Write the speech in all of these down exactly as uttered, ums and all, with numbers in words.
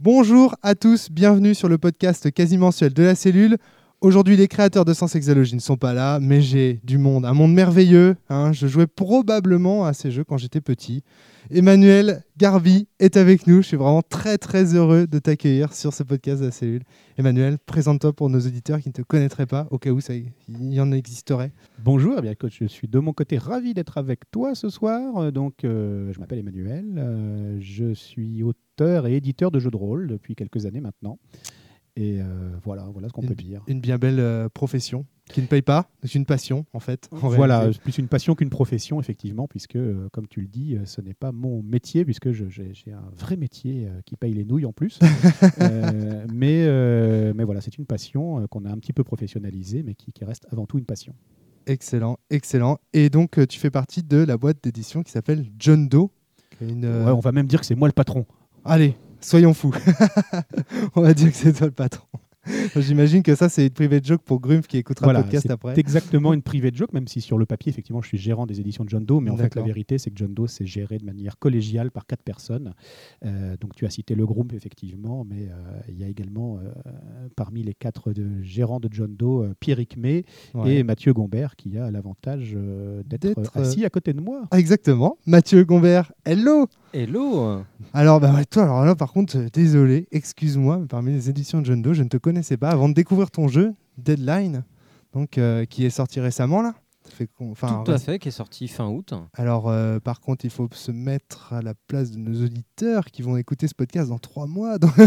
Bonjour à tous, bienvenue sur le podcast quasi mensuel de la cellule. Aujourd'hui, les créateurs de Sens Exalogie ne sont pas là, mais j'ai du monde, un monde merveilleux. Hein. Je jouais probablement à ces jeux quand j'étais petit. Emmanuel Garvey est avec nous. Je suis vraiment très très heureux de t'accueillir sur ce podcast de la cellule. Emmanuel, présente-toi pour nos auditeurs qui ne te connaîtraient pas, au cas où ça, il y en existerait. Bonjour, eh bien, écoute, je suis de mon côté ravi d'être avec toi ce soir. Donc, euh, je m'appelle Emmanuel, euh, je suis auteur et éditeur de jeux de rôle depuis quelques années maintenant. Et euh, voilà, voilà ce qu'on une, peut dire. Une bien belle euh, profession qui ne paye pas, c'est une passion en fait. En voilà, réalité. c'est plus une passion qu'une profession effectivement, puisque euh, comme tu le dis, euh, ce n'est pas mon métier, puisque je, j'ai, j'ai un vrai métier euh, qui paye les nouilles en plus. euh, mais, euh, mais voilà, c'est une passion euh, qu'on a un petit peu professionnalisée, mais qui, qui reste avant tout une passion. Excellent, excellent. Et donc, euh, tu fais partie de la boîte d'édition qui s'appelle John Doe. Une, euh... ouais, on va même dire que c'est moi le patron. Allez, soyons fous. On va dire que c'est toi le patron. J'imagine que ça, c'est une private joke pour Grumpf qui écoutera voilà, le podcast c'est après. C'est exactement une private joke, même si sur le papier, effectivement, je suis gérant des éditions de John Doe, mais en D'accord. fait, la vérité, c'est que John Doe, c'est géré de manière collégiale par quatre personnes. Euh, donc, tu as cité le groupe, effectivement, mais euh, il y a également, euh, parmi les quatre de, gérants de John Doe, euh, Pierrick May ouais. et Mathieu Gombert, qui a l'avantage euh, d'être, d'être assis à côté de moi. Ah, exactement. Mathieu Gombert, hello. Hello. Alors, bah, toi, alors là, par contre, euh, désolé, excuse-moi, mais parmi les éditions de John Doe, je ne te connaissais pas avant de découvrir ton jeu, Deadline, donc, euh, qui est sorti récemment, là. Fait enfin, Tout à fait, qui est sorti fin août. Alors, euh, par contre, il faut se mettre à la place de nos auditeurs qui vont écouter ce podcast dans trois mois. Donc,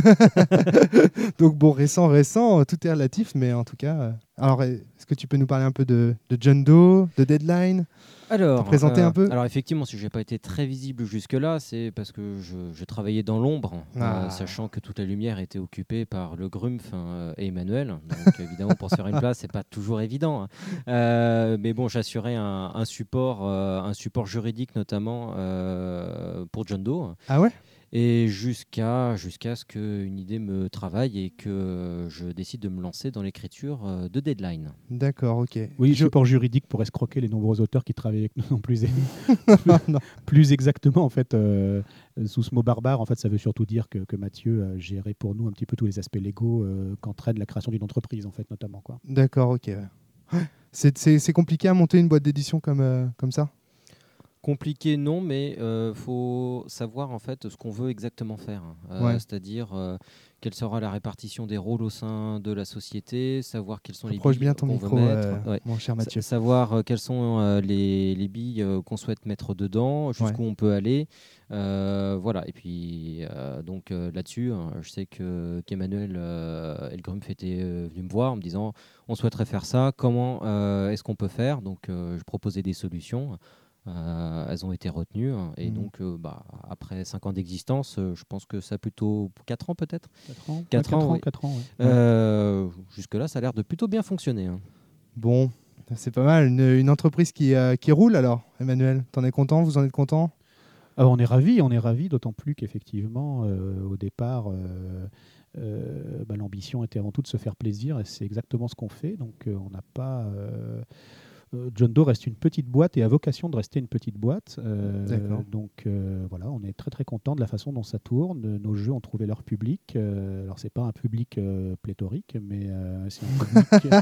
donc bon, récent, récent, tout est relatif, mais en tout cas... Euh... Alors, est-ce que tu peux nous parler un peu de, de John Doe, de Deadline ? Alors, te présenter euh, un peu. Alors effectivement, si je n'ai pas été très visible jusque-là, c'est parce que je, je travaillais dans l'ombre, ah. euh, sachant que toute la lumière était occupée par le Grumpf hein, et Emmanuel. Donc évidemment, pour se faire une place, c'est pas toujours évident. Hein. Euh, mais bon, j'assurais un, un, support, euh, un support juridique notamment euh, pour John Doe. Ah ouais. Et jusqu'à, jusqu'à ce qu'une idée me travaille et que je décide de me lancer dans l'écriture de Deadline. D'accord, ok. Oui, je... support juridique pour escroquer les nombreux auteurs qui travaillent avec nous non plus. non. Plus exactement, en fait, euh, sous ce mot barbare, en fait, ça veut surtout dire que, que Mathieu a géré pour nous un petit peu tous les aspects légaux euh, qu'entraîne la création d'une entreprise, en fait, notamment. Quoi. D'accord, ok. C'est, c'est, c'est compliqué à monter une boîte d'édition comme, euh, comme ça ? Compliqué, non, mais il euh, faut savoir en fait ce qu'on veut exactement faire. Euh, ouais. C'est-à-dire euh, quelle sera la répartition des rôles au sein de la société, savoir quelles sont Approche les billes bien ton qu'on micro, veut mettre, euh, ouais. mon cher Mathieu. S- savoir euh, quelles sont euh, les, les billes euh, qu'on souhaite mettre dedans, jusqu'où ouais. on peut aller. Euh, voilà. Et puis euh, donc euh, là-dessus, hein, je sais que qu'Emmanuel euh, et le Grumpf étaient euh, venus me voir en me disant on souhaiterait faire ça. Comment euh, est-ce qu'on peut faire ? Donc euh, je proposais des solutions. Euh, elles ont été retenues hein, et mmh. donc euh, bah, après cinq ans d'existence euh, je pense que ça a plutôt quatre ans peut-être quatre ans, quatre ans, oui. quatre ans ouais. euh, jusque là ça a l'air de plutôt bien fonctionner hein. Bon, c'est pas mal, une, une entreprise qui, euh, qui roule alors. Emmanuel, t'en es content, vous en êtes content ? Alors, on est ravis, on est ravis, d'autant plus qu'effectivement euh, au départ euh, euh, bah, l'ambition était avant tout de se faire plaisir et c'est exactement ce qu'on fait, donc euh, on n'a pas euh, John Doe reste une petite boîte et a vocation de rester une petite boîte. Euh, donc euh, voilà, on est très très content de la façon dont ça tourne. Nos jeux ont trouvé leur public. Euh, alors c'est pas un public euh, pléthorique, mais euh, c'est un public.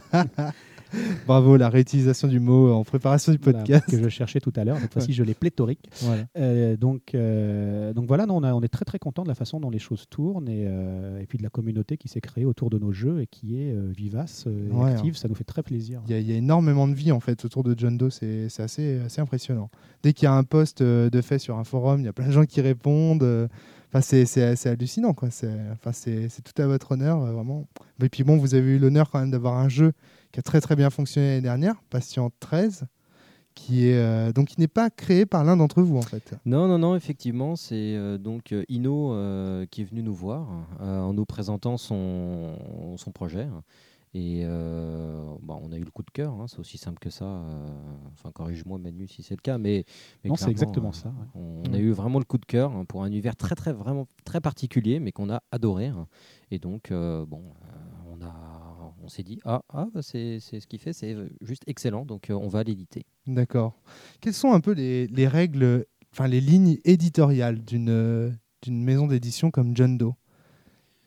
Bravo, la réutilisation du mot en préparation du podcast. Voilà, que je cherchais tout à l'heure. Cette fois-ci, ouais. je l'ai pléthorique. Voilà. Euh, donc, euh, donc voilà, non, on, a, on est très très content de la façon dont les choses tournent et, euh, et puis de la communauté qui s'est créée autour de nos jeux et qui est euh, vivace et ouais, active. Hein. Ça nous fait très plaisir. Il y, y a énormément de vie en fait autour de John Doe. C'est, c'est assez, assez impressionnant. Dès qu'il y a un post de fait sur un forum, il y a plein de gens qui répondent. Enfin, c'est, c'est, c'est hallucinant, quoi. C'est, enfin, c'est, c'est tout à votre honneur, vraiment. Et puis bon, vous avez eu l'honneur quand même d'avoir un jeu qui a très très bien fonctionné l'année dernière, Patient treize, qui est euh, donc qui n'est pas créé par l'un d'entre vous en fait. Non, non, non, effectivement, c'est euh, donc Ino euh, qui est venu nous voir euh, en nous présentant son, son projet. Et euh, bah, on a eu le coup de cœur, hein, c'est aussi simple que ça. Euh, enfin, corrige-moi Manu si c'est le cas, mais, mais non, c'est exactement euh, ça. Ouais. On, on a eu vraiment le coup de cœur hein, pour un univers très, très, vraiment très particulier, mais qu'on a adoré. Hein. Et donc, euh, bon, euh, on a, on s'est dit ah, ah bah, c'est, c'est ce qu'il fait, c'est juste excellent, donc euh, on va l'éditer. D'accord. Quelles sont un peu les, les règles, enfin les lignes éditoriales d'une d'une maison d'édition comme John Doe ?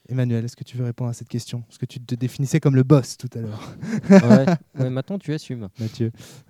Emmanuel, est-ce que tu veux répondre à cette question? Parce que tu te définissais comme le boss tout à l'heure. ouais. ouais, maintenant tu assumes. Mathieu.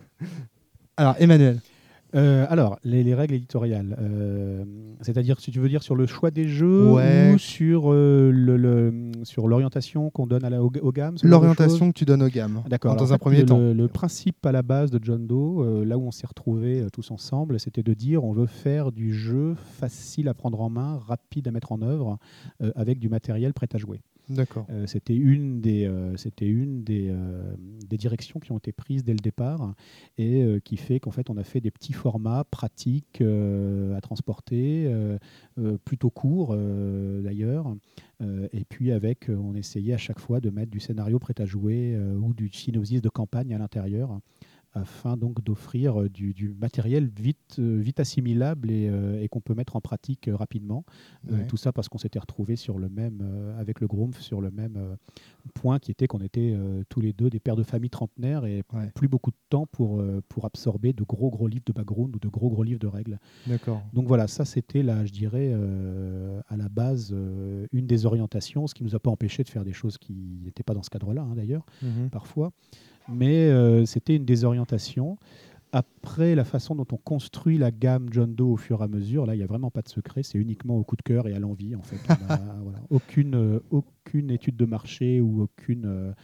Alors, Emmanuel. Euh, alors, les, les règles éditoriales, euh, c'est-à-dire, si tu veux dire sur le choix des jeux Ouais. ou sur, euh, le, le- sur l'orientation qu'on donne à la, aux, aux gammes ce genre de L'orientation choses que tu donnes aux gammes. D'accord. Dans Alors, un en fait, premier le, temps. Le, le principe à la base de John Doe, euh, là où on s'est retrouvés euh, tous ensemble, c'était de dire on veut faire du jeu facile à prendre en main, rapide à mettre en œuvre, euh, avec du matériel prêt à jouer. D'accord. Euh, c'était une, des, euh, c'était une des, euh, des directions qui ont été prises dès le départ et euh, qui fait qu'en fait on a fait des petits formats pratiques euh, à transporter, euh, euh, plutôt courts euh, d'ailleurs, euh, et puis avec, euh, on essayait à chaque fois de mettre du scénario prêt à jouer euh, ou du synopsis de campagne à l'intérieur, afin donc d'offrir euh, du, du matériel vite, euh, vite assimilable et, euh, et qu'on peut mettre en pratique euh, rapidement. Euh, Ouais. tout ça parce qu'on s'était retrouvés sur le même, euh, avec le Groomf sur le même euh, point, qui était qu'on était euh, tous les deux des pères de famille trentenaires et Ouais. plus beaucoup de temps pour, euh, pour absorber de gros gros livres de background ou de gros gros livres de règles. D'accord. Donc voilà, ça c'était là, je dirais, euh, à la base, euh, une des orientations, ce qui ne nous a pas empêché de faire des choses qui n'étaient pas dans ce cadre-là, hein, d'ailleurs, Mhm. parfois. Mais euh, c'était une des orientations. Après, la façon dont on construit la gamme John Doe au fur et à mesure, là, il n'y a vraiment pas de secret. C'est uniquement au coup de cœur et à l'envie, en fait. On a, voilà, aucune, euh, aucune étude de marché ou aucune, euh,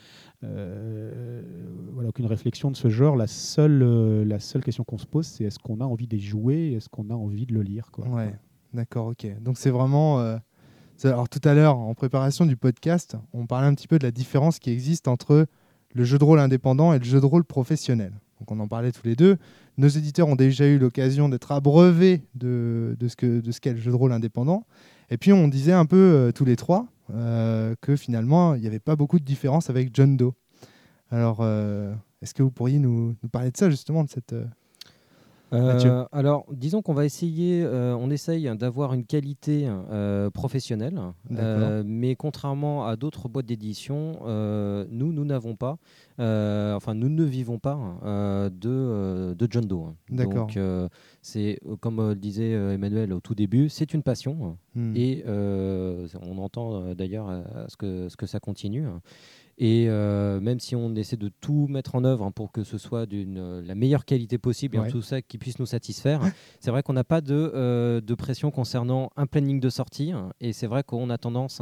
euh, voilà, aucune réflexion de ce genre. La seule, euh, la seule question qu'on se pose, c'est est-ce qu'on a envie d'y jouer? Est-ce qu'on a envie de le lire, quoi. Ouais. D'accord, ok. Donc c'est vraiment... euh, c'est- Alors tout à l'heure, en préparation du podcast, on parlait un petit peu de la différence qui existe entre le jeu de rôle indépendant et le jeu de rôle professionnel. Donc on en parlait tous les deux. Nos éditeurs ont déjà eu l'occasion d'être abreuvés de, de ce que, de ce qu'est le jeu de rôle indépendant. Et puis on disait un peu euh, tous les trois euh, que finalement il n'y avait pas beaucoup de différence avec John Doe. Alors euh, est-ce que vous pourriez nous, nous parler de ça justement, de cette... euh, Mathieu. Euh, alors, disons qu'on va essayer, euh, on essaye d'avoir une qualité euh, professionnelle, euh, mais contrairement à d'autres boîtes d'édition, euh, nous, nous n'avons pas, euh, enfin, nous ne vivons pas euh, de, euh, de John Doe. D'accord. Donc, euh, c'est, comme euh, le disait euh, Emmanuel au tout début, c'est une passion, Hmm. et euh, on entend euh, d'ailleurs euh, ce que, ce que ça continue. Et euh, même si on essaie de tout mettre en œuvre hein, pour que ce soit d'une euh, la meilleure qualité possible et Ouais. en tout ça qui puisse nous satisfaire, c'est vrai qu'on n'a pas de, euh, de pression concernant un planning de sortie. hein, et c'est vrai qu'on a tendance euh,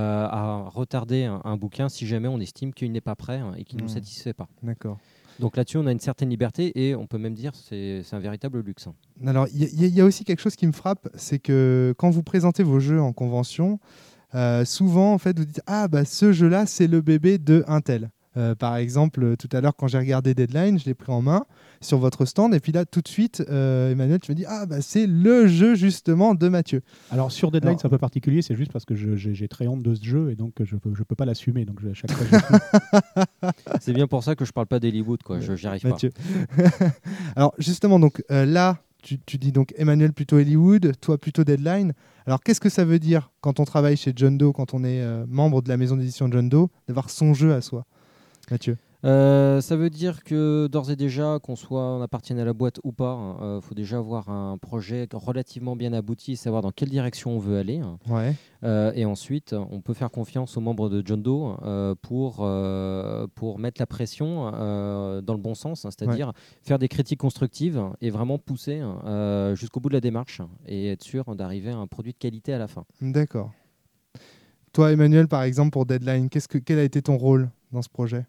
à retarder un, un bouquin si jamais on estime qu'il n'est pas prêt hein, et qu'il ne Mmh. nous satisfait pas. D'accord. Donc là-dessus, on a une certaine liberté et on peut même dire que c'est, c'est un véritable luxe. hein. Alors, il y, y- y a aussi quelque chose qui me frappe, c'est que quand vous présentez vos jeux en convention, euh, souvent, en fait, vous dites « Ah, bah, ce jeu-là, c'est le bébé de un tel. Euh, » Par exemple, euh, tout à l'heure, quand j'ai regardé Deadline, je l'ai pris en main sur votre stand. Et puis là, tout de suite, euh, Emmanuel, tu me dis « Ah, bah, c'est le jeu, justement, de Mathieu. Alors sur Deadline, Alors- c'est un peu particulier, c'est juste parce que je- j'ai j'ai très honte de ce jeu et donc je peux, je peux pas l'assumer. Donc je- à chaque fois, je- C'est bien pour ça que je parle pas d'Hollywood, quoi. Je, j'y arrive pas. Mathieu. » Alors, justement, donc euh, là, tu, tu dis donc Emmanuel plutôt Hollywood, toi plutôt Deadline. Alors, qu'est-ce que ça veut dire quand on travaille chez John Doe, quand on est euh, membre de la maison d'édition John Doe, d'avoir son jeu à soi, Mathieu? Euh, ça veut dire que d'ores et déjà, qu'on soit on appartienne à la boîte ou pas, il euh, faut déjà avoir un projet relativement bien abouti, savoir dans quelle direction on veut aller. hein. Ouais. Euh, et ensuite, on peut faire confiance aux membres de John Doe euh, pour, euh, pour mettre la pression euh, dans le bon sens, hein, c'est-à-dire faire des critiques constructives et vraiment pousser euh, jusqu'au bout de la démarche et être sûr d'arriver à un produit de qualité à la fin. D'accord. Toi, Emmanuel, par exemple, pour Deadline, qu'est-ce que, quel a été ton rôle dans ce projet?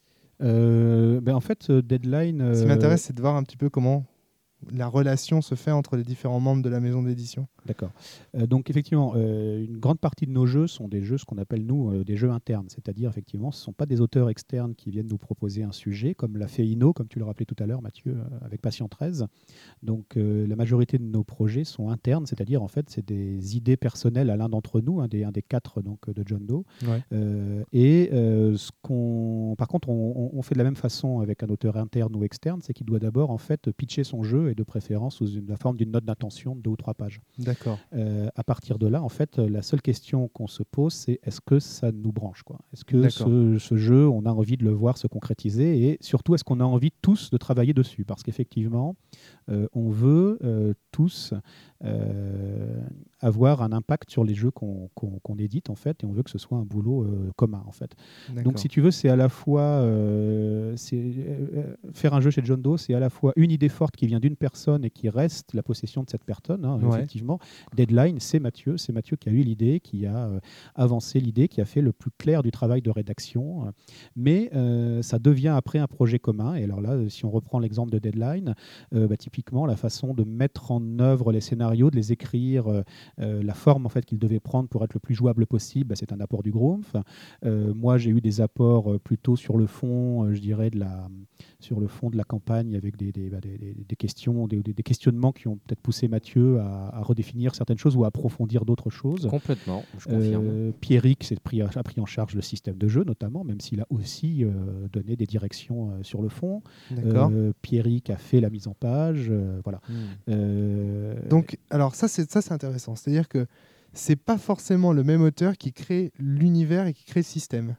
Euh, ben en fait, euh, Deadline. Ce qui euh, m'intéresse, c'est de voir un petit peu comment la relation se fait entre les différents membres de la maison d'édition. D'accord. Euh, donc effectivement, euh, une grande partie de nos jeux sont des jeux, ce qu'on appelle nous, euh, des jeux internes. C'est-à-dire, effectivement, ce ne sont pas des auteurs externes qui viennent nous proposer un sujet, comme l'a fait Ino, comme tu le rappelais tout à l'heure, Mathieu, euh, avec Patient treize. Donc euh, la majorité de nos projets sont internes, c'est-à-dire, en fait, c'est des idées personnelles à l'un d'entre nous, un des, un des quatre donc, de John Doe. Ouais. Euh, et euh, ce qu'on... par contre, on, on fait de la même façon avec un auteur interne ou externe, c'est qu'il doit d'abord, en fait, pitcher son jeu et de préférence sous une, la forme d'une note d'intention de deux ou trois pages. D'accord. Euh, à partir de là, en fait, la seule question qu'on se pose, c'est est-ce que ça nous branche, quoi ? Est-ce que ce, ce jeu, on a envie de le voir se concrétiser et surtout, est-ce qu'on a envie tous de travailler dessus ? Parce qu'effectivement, euh, on veut euh, tous euh, avoir un impact sur les jeux qu'on qu'on, qu'on édite en fait, et on veut que ce soit un boulot euh, commun en fait. D'accord. Donc si tu veux, c'est à la fois euh, c'est, euh, faire un jeu chez John Doe, c'est à la fois une idée forte qui vient d'une personne et qui reste la possession de cette personne. Hein, Ouais. Effectivement, Deadline, c'est Mathieu, c'est Mathieu qui a eu l'idée, qui a euh, avancé l'idée, qui a fait le plus clair du travail de rédaction. Mais euh, ça devient après un projet commun. Et alors là, si on reprend l'exemple de Deadline, euh, bah, typiquement la façon de mettre en œuvre les scénarios, de les écrire, euh, euh, la forme en fait qu'ils devaient prendre pour être le plus jouable possible, bah, c'est un apport du Grumpf. Euh, moi, j'ai eu des apports euh, plutôt sur le fond, euh, je dirais, de la, sur le fond de la campagne, avec des, des, bah, des, des, des questions, des, des questionnements qui ont peut-être poussé Mathieu à, à redéfinir certaines choses ou à approfondir d'autres choses. Complètement, je confirme. Euh, Pierrick s'est pris, a pris en charge le système de jeu, notamment, même s'il a aussi euh, donné des directions euh, sur le fond. D'accord. Euh, Pierrick a fait la mise en page. Euh, voilà. Hmm. Euh, Donc, alors ça, c'est ça, c'est intéressant. C'est-à-dire que c'est pas forcément le même auteur qui crée l'univers et qui crée le système.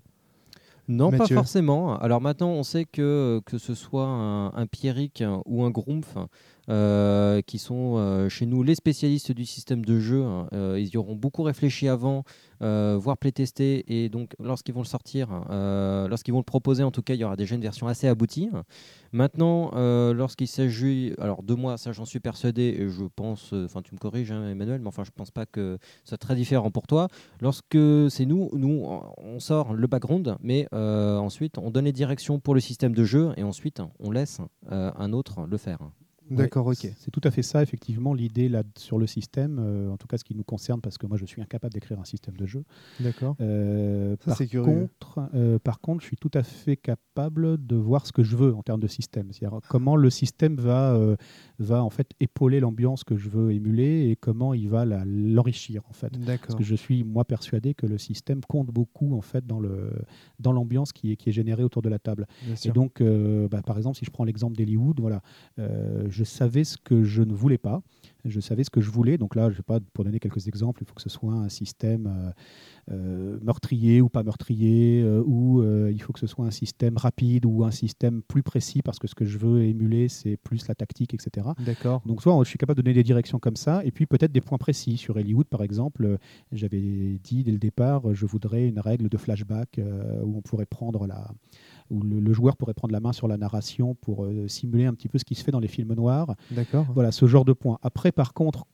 Non, Mathieu. pas forcément. Alors maintenant, on sait que que ce soit un, un Pierrick ou un Grumpf, euh, qui sont euh, chez nous les spécialistes du système de jeu, hein, euh, ils y auront beaucoup réfléchi avant, euh, voire playtesté, et donc lorsqu'ils vont le sortir, euh, lorsqu'ils vont le proposer, en tout cas, il y aura déjà une version assez aboutie. Maintenant, euh, lorsqu'il s'agit, alors de moi, ça j'en suis persuadé, et je pense, enfin tu me corriges, hein, Emmanuel, mais enfin je pense pas que ce soit très différent pour toi. Lorsque c'est nous, nous on sort le background, mais euh, ensuite on donne les directions pour le système de jeu, et ensuite on laisse euh, un autre le faire. D'accord, Ouais, ok. C'est tout à fait ça, effectivement, l'idée là sur le système, euh, en tout cas ce qui nous concerne, parce que moi je suis incapable d'écrire un système de jeu. D'accord. Euh, Ça, par, c'est curieux. contre, euh, par contre, je suis tout à fait capable de voir ce que je veux en termes de système. C'est-à-dire comment le système va, euh, va en fait épauler l'ambiance que je veux émuler et comment il va la- l'enrichir en fait. Parce D'accord. que je suis moi persuadé que le système compte beaucoup en fait dans le dans l'ambiance qui est, qui est générée autour de la table. Bien Et sûr. donc, euh, bah, par exemple, si je prends l'exemple d'Hollywood, voilà, euh, je savais ce que je ne voulais pas, je savais ce que je voulais. Donc là, je sais pas, pour donner quelques exemples, il faut que ce soit un système euh, euh, meurtrier ou pas meurtrier, euh, ou euh, il faut que ce soit un système rapide ou un système plus précis, parce que ce que je veux émuler, c'est plus la tactique, et cetera. D'accord. Donc soit je suis capable de donner des directions comme ça, et puis peut-être des points précis. Sur Hollywood, par exemple, euh, j'avais dit dès le départ, euh, je voudrais une règle de flashback euh, où on pourrait prendre la, où le, le joueur pourrait prendre la main sur la narration pour euh, simuler un petit peu ce qui se fait dans les films noirs. D'accord. Voilà, ce genre de points. Après, par contre,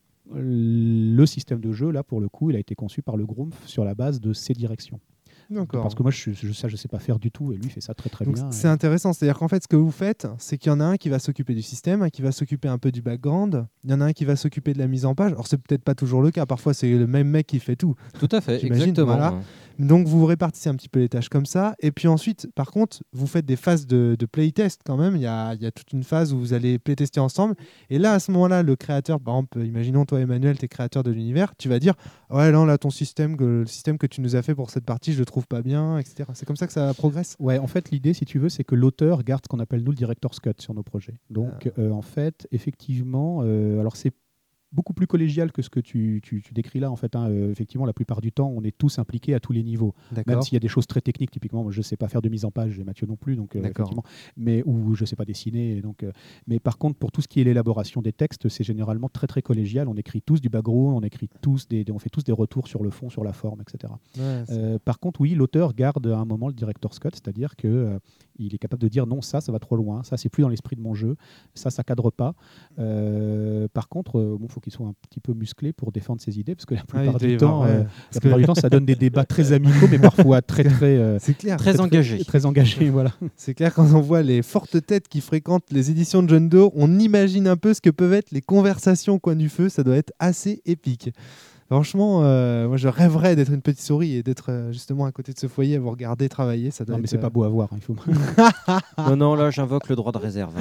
le système de jeu, là, pour le coup, il a été conçu par le Grumpf sur la base de ses directions. D'accord. Parce que moi, je, je, ça, je sais pas faire du tout, et lui fait ça très très Donc, bien. c'est intéressant, c'est-à-dire qu'en fait, ce que vous faites, c'est qu'il y en a un qui va s'occuper du système, un qui va s'occuper un peu du background, il y en a un qui va s'occuper de la mise en page. Alors, c'est peut-être pas toujours le cas, parfois c'est le même mec qui fait tout. Tout à fait, J'imagine, exactement. voilà. Donc, vous répartissez un petit peu les tâches comme ça, et puis ensuite, par contre, vous faites des phases de, de playtest quand même. Il y a, il y a toute une phase où vous allez playtester ensemble, et là, à ce moment-là, le créateur, par exemple, imaginons toi, Emmanuel, tu es créateur de l'univers, tu vas dire, ouais, là, là, ton système, que, le système que tu nous as fait pour cette partie, je le trouve pas bien, et cetera. C'est comme ça que ça progresse. Ouais, en fait, l'idée, si tu veux, c'est que l'auteur garde ce qu'on appelle, nous, le director's cut sur nos projets. Donc, ah. euh, en fait, effectivement, euh, alors c'est beaucoup plus collégial que ce que tu, tu, tu décris là. En fait, hein, euh, effectivement, la plupart du temps, on est tous impliqués à tous les niveaux. Même s'il y a des choses très techniques, typiquement, moi, je ne sais pas faire de mise en page, et Mathieu non plus, donc, euh, effectivement, mais, ou je ne sais pas dessiner. Donc, euh, mais par contre, pour tout ce qui est l'élaboration des textes, c'est généralement très, très collégial. On écrit tous du background, on, écrit tous des, des, on fait tous des retours sur le fond, sur la forme, et cetera. Ouais, euh, par contre, oui, l'auteur garde à un moment le director's cut, c'est-à-dire qu'il euh, est capable de dire non, ça, ça va trop loin, ça, c'est plus dans l'esprit de mon jeu, ça, ça cadre pas. Euh, par contre, euh, bon, faut qu'il soit un petit peu musclé pour défendre ses idées, parce que la plupart, ah, du, temps, ouais. euh, la plupart du temps, ça donne des débats très amicaux, mais parfois très très euh, c'est clair, très, très engagés. Très, très engagés, voilà. C'est clair, quand on voit les fortes têtes qui fréquentent les éditions de John Doe, on imagine un peu ce que peuvent être les conversations au coin du feu. Ça doit être assez épique. Franchement, euh, moi je rêverais d'être une petite souris et d'être euh, justement à côté de ce foyer à vous regarder travailler. Ça doit non, être, mais c'est euh... pas beau à voir. Hein, il faut... non, non, là j'invoque le droit de réserve.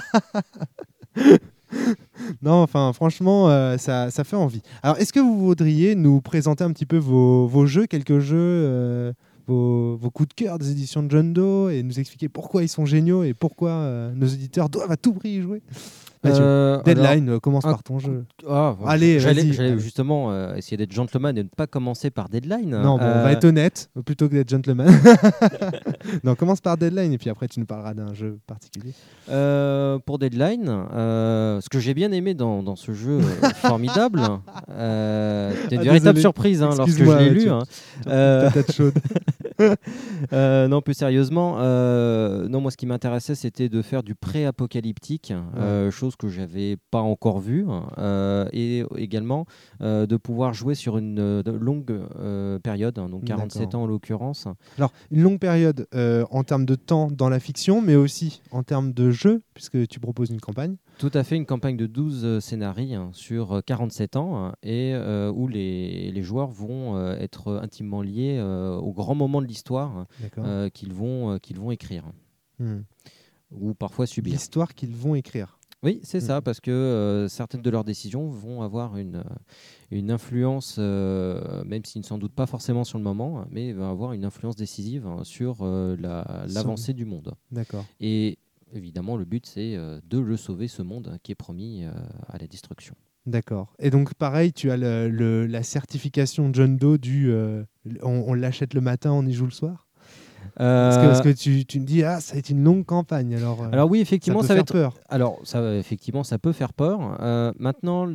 Non, enfin, franchement, euh, ça, ça fait envie. Alors, est-ce que vous voudriez nous présenter un petit peu vos, vos jeux, quelques jeux, euh, vos, vos coups de cœur des éditions de John Doe, et nous expliquer pourquoi ils sont géniaux et pourquoi euh, nos éditeurs doivent à tout prix y jouer? Euh, Deadline, alors, commence un- par ton jeu. Ah, Allez, j'allais, vas-y. j'allais justement euh, essayer d'être gentleman et ne pas commencer par Deadline. Non, bon, on va Euh, être honnête plutôt que d'être gentleman. Non, commence par Deadline et puis après tu nous parleras d'un jeu particulier. Euh, pour Deadline, euh, ce que j'ai bien aimé dans, dans ce jeu euh, formidable, euh, c'était une Ah, véritable désolé. surprise hein, lorsque je Excuse-moi, l'ai tu- lu. tu- hein. tu- Euh, Ta tête chaude. Euh, non, plus sérieusement, euh, non, moi ce qui m'intéressait c'était de faire du pré-apocalyptique, euh, chose que j'avais pas encore vue, euh, et également euh, de pouvoir jouer sur une euh, longue euh, période, hein, donc quarante-sept D'accord. ans en l'occurrence. Alors, une longue période euh, en termes de temps dans la fiction, mais aussi en termes de jeu, puisque tu proposes une campagne. Tout à fait, une campagne de douze euh, scénarios hein, sur euh, quarante-sept ans hein, et euh, où les, les joueurs vont euh, être intimement liés euh, au grand moment de l'histoire D'accord. euh, qu'ils vont, euh, qu'ils vont écrire Hmm. ou parfois subir. L'histoire qu'ils vont écrire. Oui, c'est Mm. ça, parce que euh, certaines de leurs décisions vont avoir une, euh, une influence, euh, même s'ils ne s'en doutent pas forcément sur le moment, hein, mais vont avoir une influence décisive hein, sur euh, la- Sur- l'avancée du monde. D'accord. Et évidemment, le but, c'est euh, de le sauver, ce monde hein, qui est promis euh, à la destruction. D'accord. Et donc, pareil, tu as le, le- la certification John Doe du euh, on, on l'achète le matin, on y joue le soir. Parce que, Euh, parce que tu, tu me dis, ah, ça a été une longue campagne. Alors, euh, Alors oui, effectivement, ça, peut ça, va faire être. peur. Alors ça, euh, effectivement, ça peut faire peur. Euh, maintenant,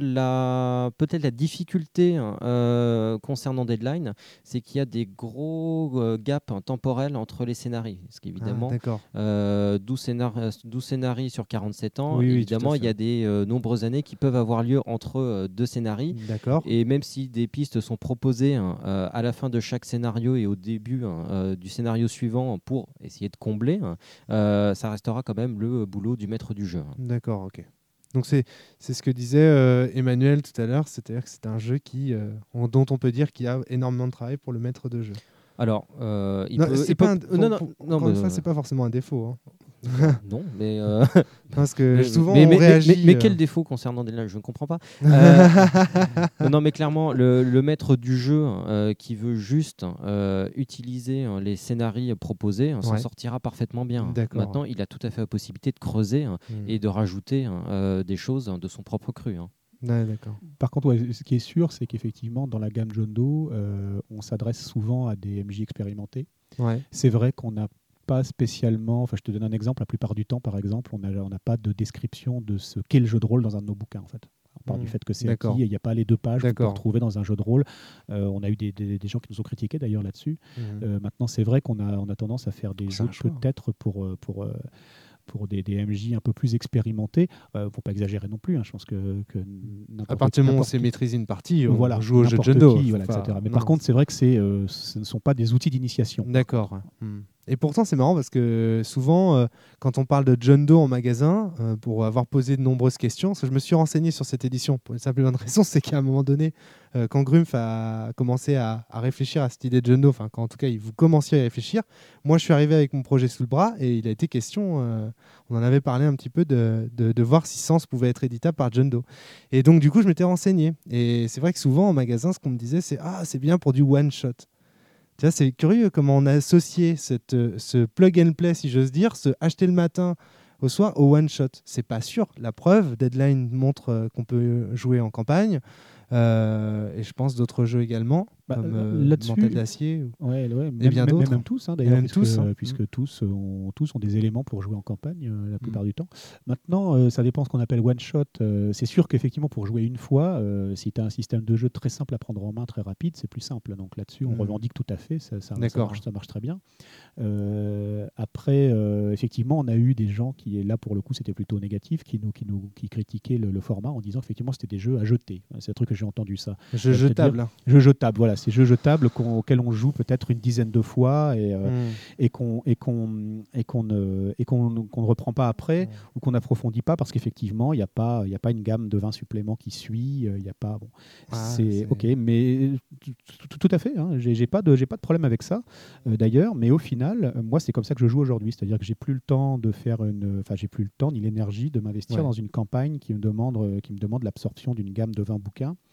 la peut-être la difficulté hein, euh, concernant Deadline, c'est qu'il y a des gros euh, gaps hein, temporels entre les scénarios. Parce Ah, qu'évidemment, d'accord. euh, douze scénar- douze scénarios sur quarante-sept ans, Oui, oui, évidemment, tout à il y a fait. des euh, nombreuses années qui peuvent avoir lieu entre euh, deux scénarios. D'accord. Et même si des pistes sont proposées hein, euh, à la fin de chaque scénario et au début hein, euh, du scénario suivant pour essayer de combler, hein, euh, ça restera quand même le boulot du maître du jeu. D'accord, ok. Donc, c'est c'est ce que disait euh, Emmanuel tout à l'heure, c'est-à-dire que c'est un jeu qui, euh, on- dont on peut dire qu'il y a énormément de travail pour le maître de jeu. Alors, euh, il Non, peut. c'est il pas peut- un- non, non, pour- non, encore une mais, fois, euh, c'est pas forcément un défaut. hein. non, mais. euh, Parce que mais- souvent, mais, on mais- mais- réagit. mais- mais euh, quel défaut concernant Deadline? Je ne comprends pas. Euh, non, non, mais clairement, le, le maître du jeu euh, qui veut juste euh, utiliser hein, les scénarios proposés hein, s'en Ouais. sortira parfaitement bien. D'accord. Maintenant, il a tout à fait la possibilité de creuser hein, hmm. et de rajouter hein, euh, des choses hein, de son propre cru. hein. Ouais, d'accord. Par contre, ouais, ce qui est sûr, c'est qu'effectivement, dans la gamme John Doe, euh, on s'adresse souvent à des M J expérimentés. Ouais. C'est vrai qu'on n'a pas spécialement, enfin je te donne un exemple, la plupart du temps par exemple, on n'a on n'a pas de description de ce qu'est le jeu de rôle dans un de nos bouquins en fait. On part Mmh. du fait que c'est D'accord. acquis et il n'y a pas les deux pages qu'on peut D'accord. retrouver dans un jeu de rôle. Euh, on a eu des, des- des gens qui nous ont critiqués d'ailleurs là-dessus. Mhm. Euh, maintenant c'est vrai qu'on a, on a tendance à faire des C'est un jeux choix. peut-être pour... euh, pour euh, pour des, des M J un peu plus expérimentés, euh, faut pas exagérer non plus. hein, je pense que, que n'importe À partir du moment où on n'importe sait qui- maîtriser une partie, on voilà, joue au jeu de n'importe John Doe. qui, Faut voilà, pas- et cetera. Mais non, par contre, c'est vrai que c'est, euh, ce ne sont pas des outils d'initiation. D'accord. Hmm. Et pourtant, c'est marrant parce que souvent, euh, quand on parle de John Doe en magasin, euh, pour avoir posé de nombreuses questions, parce que je me suis renseigné sur cette édition pour une simple et bonne raison, c'est qu'à un moment donné, euh, quand Grumpf a commencé à, à réfléchir à cette idée de John Doe, enfin, quand en tout cas, il vous commenciez à y réfléchir, moi, je suis arrivé avec mon projet sous le bras et il a été question, euh, on en avait parlé un petit peu, de, de, de voir si Sens pouvait être éditable par John Doe. Et donc, du coup, je m'étais renseigné. Et c'est vrai que souvent, en magasin, ce qu'on me disait, c'est « Ah, c'est bien pour du one-shot ». Tu vois, c'est curieux comment on a associé cette, euh, ce plug and play, si j'ose dire, ce acheter le matin au soir au one shot. C'est pas sûr. La preuve, Deadline montre euh, qu'on peut jouer en campagne. Euh, et je pense d'autres jeux également, Bah, comme euh, euh, là-dessus- Mental d'Acier. ou- Ouais, ouais, Et même, bien même- d'autres. même tous, hein, d'ailleurs, même puisque, tous, hein. puisque tous, ont, tous ont des éléments pour jouer en campagne euh, la plupart Mm. du temps. Maintenant, euh, ça dépend ce qu'on appelle one shot. Euh, c'est sûr qu'effectivement, pour jouer une fois, euh, si tu as un système de jeu très simple à prendre en main, très rapide, c'est plus simple. Donc là-dessus, on Mm. revendique tout à fait. Ça, ça, ça, D'accord. marche, ça marche très bien. Euh, après, euh, effectivement, on a eu des gens qui, et là pour le coup, c'était plutôt négatif, qui nous, qui nous qui critiquaient le, le format en disant effectivement c'était des jeux à jeter. C'est un truc que j'ai entendu ça. Jeu Euh, jetable. hein. Jeux jetables, voilà, c'est jeux jetables qu'on- auxquels on joue peut-être une dizaine de fois et, euh, Mm. et qu'on et qu'on et qu'on ne et qu'on qu'on ne reprend pas après Ouais. ou qu'on n'approfondit pas parce qu'effectivement il n'y a pas il y a pas une gamme de vingt suppléments qui suit, euh, il y a pas bon, Ah, c'est c'est- ok, mais tout, tout- tout à fait, hein, j'ai j'ai pas de j'ai pas de problème avec ça euh, d'ailleurs, mais au final euh, moi c'est comme ça que je joue aujourd'hui, c'est-à-dire que j'ai plus le temps de faire une enfin j'ai plus le temps ni l'énergie de m'investir Ouais. dans une campagne qui me demande euh, qui me demande l'absorption d'une gamme de vingt bouquins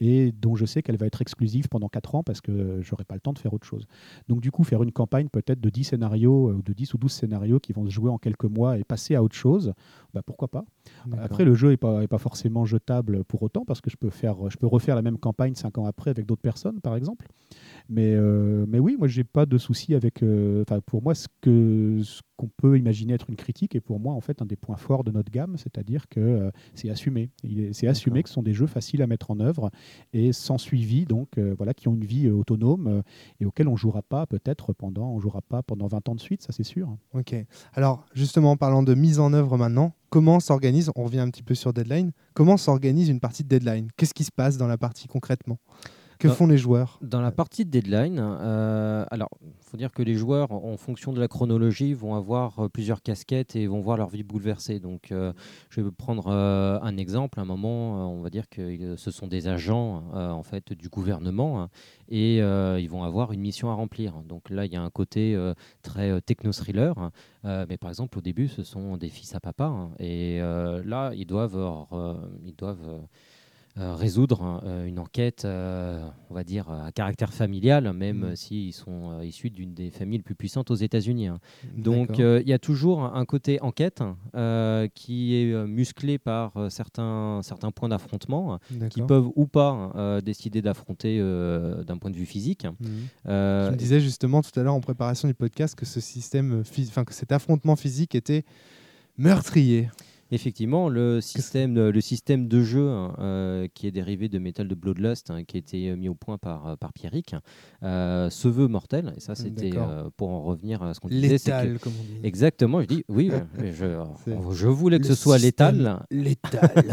et dont je sais qu'elle va être exclusive pendant quatre ans parce que je n'aurai pas le temps de faire autre chose. Donc du coup, faire une campagne peut-être de dix scénarios, euh, de dix ou douze scénarios qui vont se jouer en quelques mois et passer à autre chose, bah, pourquoi pas. D'accord. Après, le jeu n'est pas, est pas forcément jetable pour autant parce que je peux, faire, je peux refaire la même campagne cinq ans après avec d'autres personnes, par exemple. Mais, euh, mais oui, moi, j'ai pas de souci avec. euh, Enfin, pour moi, ce que ce qu'on peut imaginer être une critique est pour moi en fait un des points forts de notre gamme, c'est-à-dire que euh, c'est assumé. Il est- C'est assumé D'accord. que ce sont des jeux faciles à mettre en œuvre et sans suivi, donc euh, voilà, qui ont une vie euh, autonome euh, et auxquels on jouera pas peut-être pendant, on jouera pas pendant vingt ans de suite, ça c'est sûr. Ok. Alors, justement, en parlant de mise en œuvre maintenant, comment s'organise, on revient un petit peu sur Deadline, comment s'organise une partie de Deadline? Qu'est-ce qui se passe dans la partie concrètement? Que Dans- font les joueurs? Dans la partie de deadline, euh, alors, il faut dire que les joueurs, en fonction de la chronologie, vont avoir euh, plusieurs casquettes et vont voir leur vie bouleversée. Donc, euh, je vais prendre euh, un exemple. À un moment, euh, on va dire que euh, ce sont des agents euh, en fait du gouvernement, hein, et euh, ils vont avoir une mission à remplir. Donc là, il y a un côté euh, très euh, techno-thriller. Hein. Euh, mais par exemple, au début, ce sont des fils à papa, hein, et euh, là, ils doivent, euh, ils doivent euh, euh, résoudre euh, une enquête, euh, on va dire, à caractère familial, même Mm. euh, s'ils sont euh, issus d'une des familles les plus puissantes aux États-Unis. Hein. Donc, D'accord. euh, il y a toujours un côté enquête euh, qui est euh, musclé par euh, certains, certains points d'affrontement qui D'accord. peuvent ou pas euh, décider d'affronter euh, d'un point de vue physique. Mhm. Euh, Tu me disais justement tout à l'heure en préparation du podcast que ce système, phys- enfin que cet affrontement physique était meurtrier. Effectivement, le système, le système de jeu hein, euh, qui est dérivé de Metal de Bloodlust, hein, qui a été euh, mis au point par, euh, par Pierrick, euh, se veut mortel. Et ça, c'était D'accord. euh, pour en revenir à ce qu'on disait. c'est que- Létal, comme on dit. Exactement, je dis oui, euh, je, C'est je voulais que le ce soit système létal. Létal.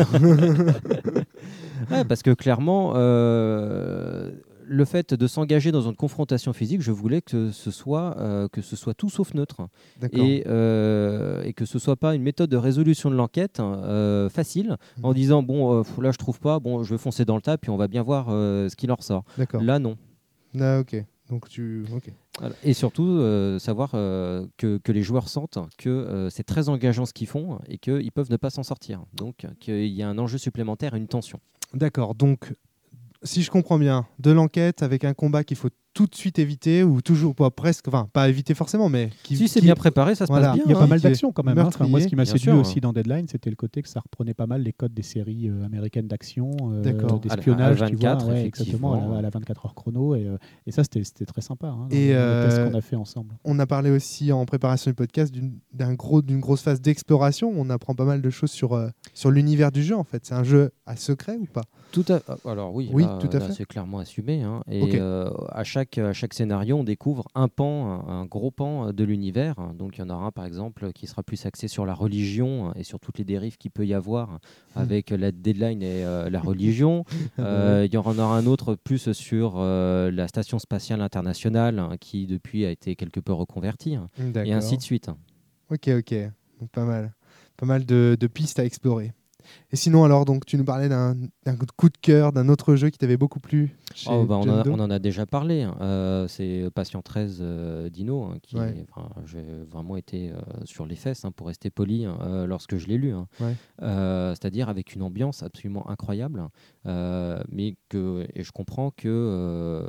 Ouais, parce que clairement, euh, le fait de s'engager dans une confrontation physique, je voulais que ce soit, euh, que ce soit tout sauf neutre. D'accord. Et, euh, et que ce soit pas une méthode de résolution de l'enquête hein, euh, facile, en Mhm. disant bon euh, là je trouve pas, bon je vais foncer dans le tas puis on va bien voir euh, ce qu'il en ressort. D'accord. Là non. Ah, ok. Donc tu. Ok. Voilà. Et surtout euh, savoir euh, que, que les joueurs sentent que euh, c'est très engageant ce qu'ils font et qu'ils peuvent ne pas s'en sortir. Donc qu'il y a un enjeu supplémentaire et une tension. D'accord. Donc, si je comprends bien, de l'enquête avec un combat qu'il faut tout de suite éviter ou toujours pas presque, enfin pas éviter forcément, mais qui. Si c'est qui- bien préparé, ça se Voilà. passe bien. Il y a hein. pas mal qui est d'actions quand même. hein. Enfin, moi, ce qui m'a Bien séduit sûr, aussi hein. dans Deadline, c'était le côté que ça reprenait pas mal les codes des séries euh, américaines d'action, euh, D'accord. d'espionnage, À la tu vois, vingt-quatre, ouais, exactement, à la, effectivement. à la vingt-quatre heures chrono. Et, euh, et ça, c'était c'était très sympa hein, dans Et, les, euh, les tests qu'on a fait ensemble. On a parlé aussi en préparation du podcast d'une d'un gros, d'une grosse phase d'exploration. On apprend pas mal de choses sur, euh, sur l'univers du jeu en fait. C'est un jeu à secret ou pas? Tout à... Alors oui, Oui, là, tout à là, fait. c'est clairement assumé. hein. Et Ok. euh, à, chaque, à chaque scénario, on découvre un pan, un, un gros pan de l'univers. Donc il y en aura un, par exemple, qui sera plus axé sur la religion et sur toutes les dérives qu'il peut y avoir avec la deadline et euh, la religion. Euh, il y en aura un autre plus sur euh, la station spatiale internationale hein, qui, depuis, a été quelque peu reconvertie. hein, Et D'accord. ainsi de suite. Ok, ok. Donc, pas mal. Pas mal de, de pistes à explorer. Et sinon, alors, donc, tu nous parlais d'un d'un coup de cœur, d'un autre jeu qui t'avait beaucoup plu chez Oh, bah, on, John en a- Doe. on en a déjà parlé. hein. Euh, c'est Patient treize euh, Dino, hein, qui Ouais. est- enfin, j'ai vraiment été euh, sur les fesses, hein, pour rester poli, hein, euh, lorsque je l'ai lu. hein. Ouais. Euh, c'est-à-dire avec une ambiance absolument incroyable, euh, mais que et je comprends que euh,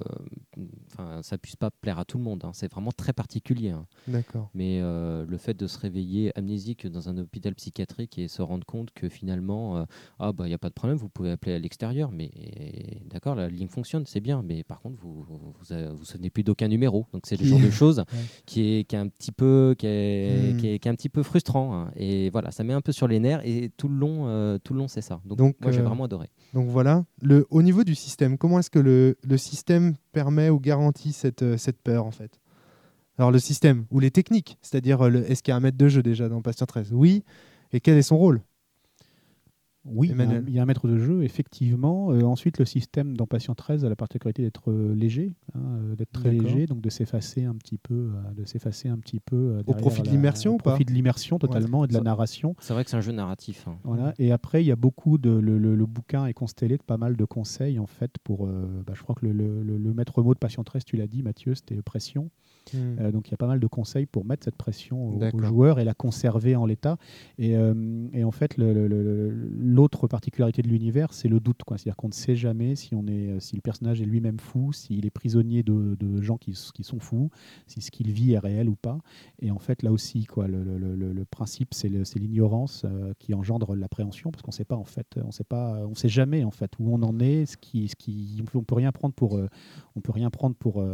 enfin, ça puisse pas plaire à tout le monde. hein. C'est vraiment très particulier. hein. D'accord. Mais euh, le fait de se réveiller amnésique dans un hôpital psychiatrique et se rendre compte que finalement, euh, ah bah il y a pas de problème, vous pouvez appeler à l'extérieur, mais d'accord, la ligne fonctionne, c'est bien, mais par contre vous vous, vous, avez- vous sonnez plus d'aucun numéro. Donc c'est le Qui- genre de choses Ouais. qui est qui est un petit peu qui est, Hmm. qui est, qui est un petit peu frustrant. hein. Et voilà, ça met un peu sur les nerfs et tout le long, euh, tout le long c'est ça. Donc, Donc, moi j'ai euh, vraiment adoré. Donc voilà. Le, au niveau du système, comment est-ce que le, le système permet ou garantit cette, euh, cette peur en fait? Alors le système ou les techniques, c'est-à-dire euh, le- est-ce qu'il y a un maître de jeu déjà dans Patient treize? Oui. Et quel est son rôle? Oui, il y, a un, Emmanuel. il y a un maître de jeu, effectivement. Euh, ensuite, le système dans Patient treize a la particularité d'être euh, léger, hein, euh, d'être très D'accord. léger, donc de s'effacer un petit peu, euh, de s'effacer un petit peu euh, Au derrière profit de la- l'immersion au ou pas? profit de l'immersion totalement et de la Ça- narration. C'est vrai que c'est un jeu narratif. hein. Voilà. Et après, il y a beaucoup de le, le- le bouquin est constellé de pas mal de conseils en fait pour. euh, bah, je crois que le, le- le- le maître mot de Patient treize, tu l'as dit, Mathieu, c'était pression. Mmh. Euh, donc il y a pas mal de conseils pour mettre cette pression aux, aux D'accord. joueurs et la conserver en l'état. Et, euh, et en fait, le- le- le- l'autre particularité de l'univers, c'est le doute, quoi. C'est-à-dire qu'on ne sait jamais si, on est, si le personnage est lui-même fou, s'il est prisonnier de, de gens qui, qui sont fous, si ce qu'il vit est réel ou pas. Et en fait, là aussi, quoi, le, le- le- le principe, c'est le- c'est l'ignorance euh, qui engendre l'appréhension, parce qu'on sait pas, en fait, on sait pas, on sait jamais en fait où on en est, ce qui, ce qui, on peut, on peut rien prendre pour, euh, on peut rien prendre pour euh,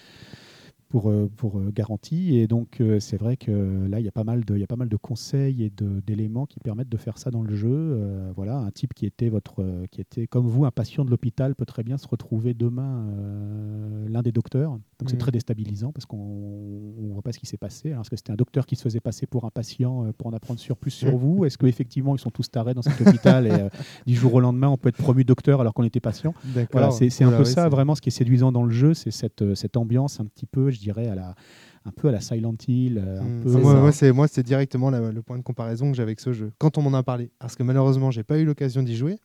pour, euh, pour euh, garantie. Et donc, euh, c'est vrai que là, il y a pas mal de, il y a pas mal de conseils et de- d'éléments qui permettent de faire ça dans le jeu. Euh, voilà, un type qui était, votre, euh, qui était, comme vous, un patient de l'hôpital peut très bien se retrouver demain euh, l'un des docteurs. Donc, c'est Mhm. très déstabilisant parce qu'on ne voit pas ce qui s'est passé. Alors, est-ce que c'était un docteur qui se faisait passer pour un patient euh, pour en apprendre sur, plus sur Mhm. vous? Est-ce qu'effectivement, ils sont tous tarés dans cet hôpital et euh, du jour au lendemain, on peut être promu docteur alors qu'on était patient? D'accord. Voilà, c'est c'est un Oula, peu ouais, ça c'est- vraiment ce qui est séduisant dans le jeu, c'est cette, euh, cette ambiance un petit peu, je dirais, à la, un peu à la Silent Hill. euh, un Hmm. peu, Enfin, C'est moi, ça. moi, c'est moi, c'est directement la- le point de comparaison que j'avais avec ce jeu. Quand on m'en a parlé, parce que malheureusement, j'ai pas eu l'occasion d'y jouer.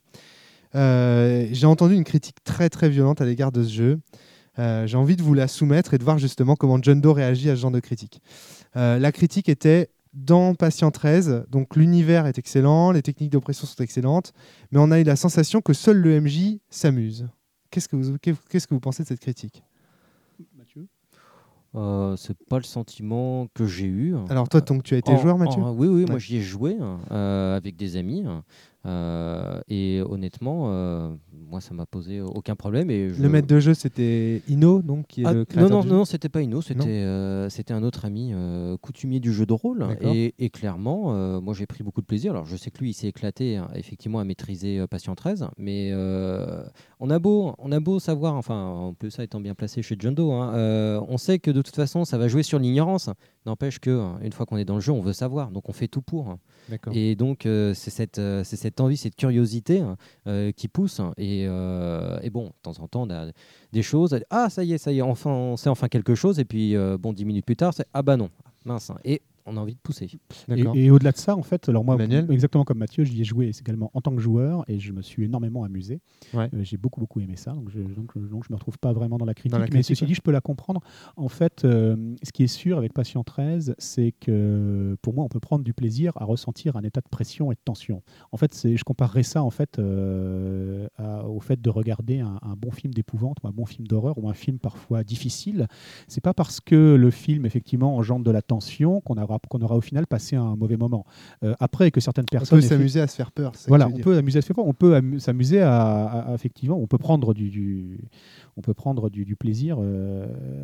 Euh, j'ai entendu une critique très très violente à l'égard de ce jeu. Euh, j'ai envie de vous la soumettre et de voir justement comment John Doe réagit à ce genre de critique. Euh, la critique était dans Patient treize, donc l'univers est excellent, les techniques d'oppression sont excellentes, mais on a eu la sensation que seul le M J s'amuse. Qu'est-ce que vous, qu'est-ce que vous pensez de cette critique? Mathieu. Euh, c'est pas le sentiment que j'ai eu. Alors toi, donc, tu as été En- joueur, Mathieu? en- Oui, oui, moi Ouais. j'y ai joué hein, euh, avec des amis. hein, euh, et honnêtement, euh, moi ça m'a posé aucun problème. Et je... Le maître de jeu, c'était Ino, donc, qui est Ah, le non, créateur non, du jeu. non, c'était pas Inno, c'était euh, c'était un autre ami euh, coutumier du jeu de rôle. D'accord. Et, et clairement, euh, moi j'ai pris beaucoup de plaisir. Alors je sais que lui, il s'est éclaté hein, effectivement à maîtriser euh, Patient treize, mais euh, on, a beau, on a beau savoir, enfin, en plus ça étant bien placé chez John Doe, hein, euh, on sait que de toute façon ça va jouer sur l'ignorance. N'empêche que hein, une fois qu'on est dans le jeu, on veut savoir, donc on fait tout pour. hein. D'accord. Et donc, euh, c'est cette, euh, c'est cette envie, cette curiosité hein, euh, qui pousse. hein. Et, euh, et bon, de temps en temps, on a des choses. Ah, ça y est, ça y est, enfin, on sait enfin quelque chose. Et puis, euh, bon, dix minutes plus tard, c'est ah bah non, mince. hein. Et on a envie de pousser. D'accord. Et, et au-delà de ça, en fait, alors moi, Emmanuel exactement comme Mathieu, j'y ai joué également en tant que joueur et je me suis énormément amusé. Ouais. Euh, j'ai beaucoup, beaucoup aimé ça. Donc je, donc, je- donc je me retrouve pas vraiment dans la critique. Dans la mais critique, ceci ouais. dit, je peux la comprendre. En fait, euh, ce qui est sûr avec Patient treize, c'est que pour moi, on peut prendre du plaisir à ressentir un état de pression et de tension. En fait, c'est- je comparerais ça en fait euh, à- au fait de regarder un, un bon film d'épouvante ou un bon film d'horreur ou un film parfois difficile. C'est pas parce que le film effectivement engendre de la tension qu'on aura, qu'on aura au final passé un mauvais moment. Euh, après que certaines On personnes peut s'amuser à se faire peur. c'est ça que voilà, tu veux on dire. peut amuser à se faire peur, on peut amu- s'amuser à, à- à- effectivement, on peut prendre du, du- on peut prendre du, du plaisir euh,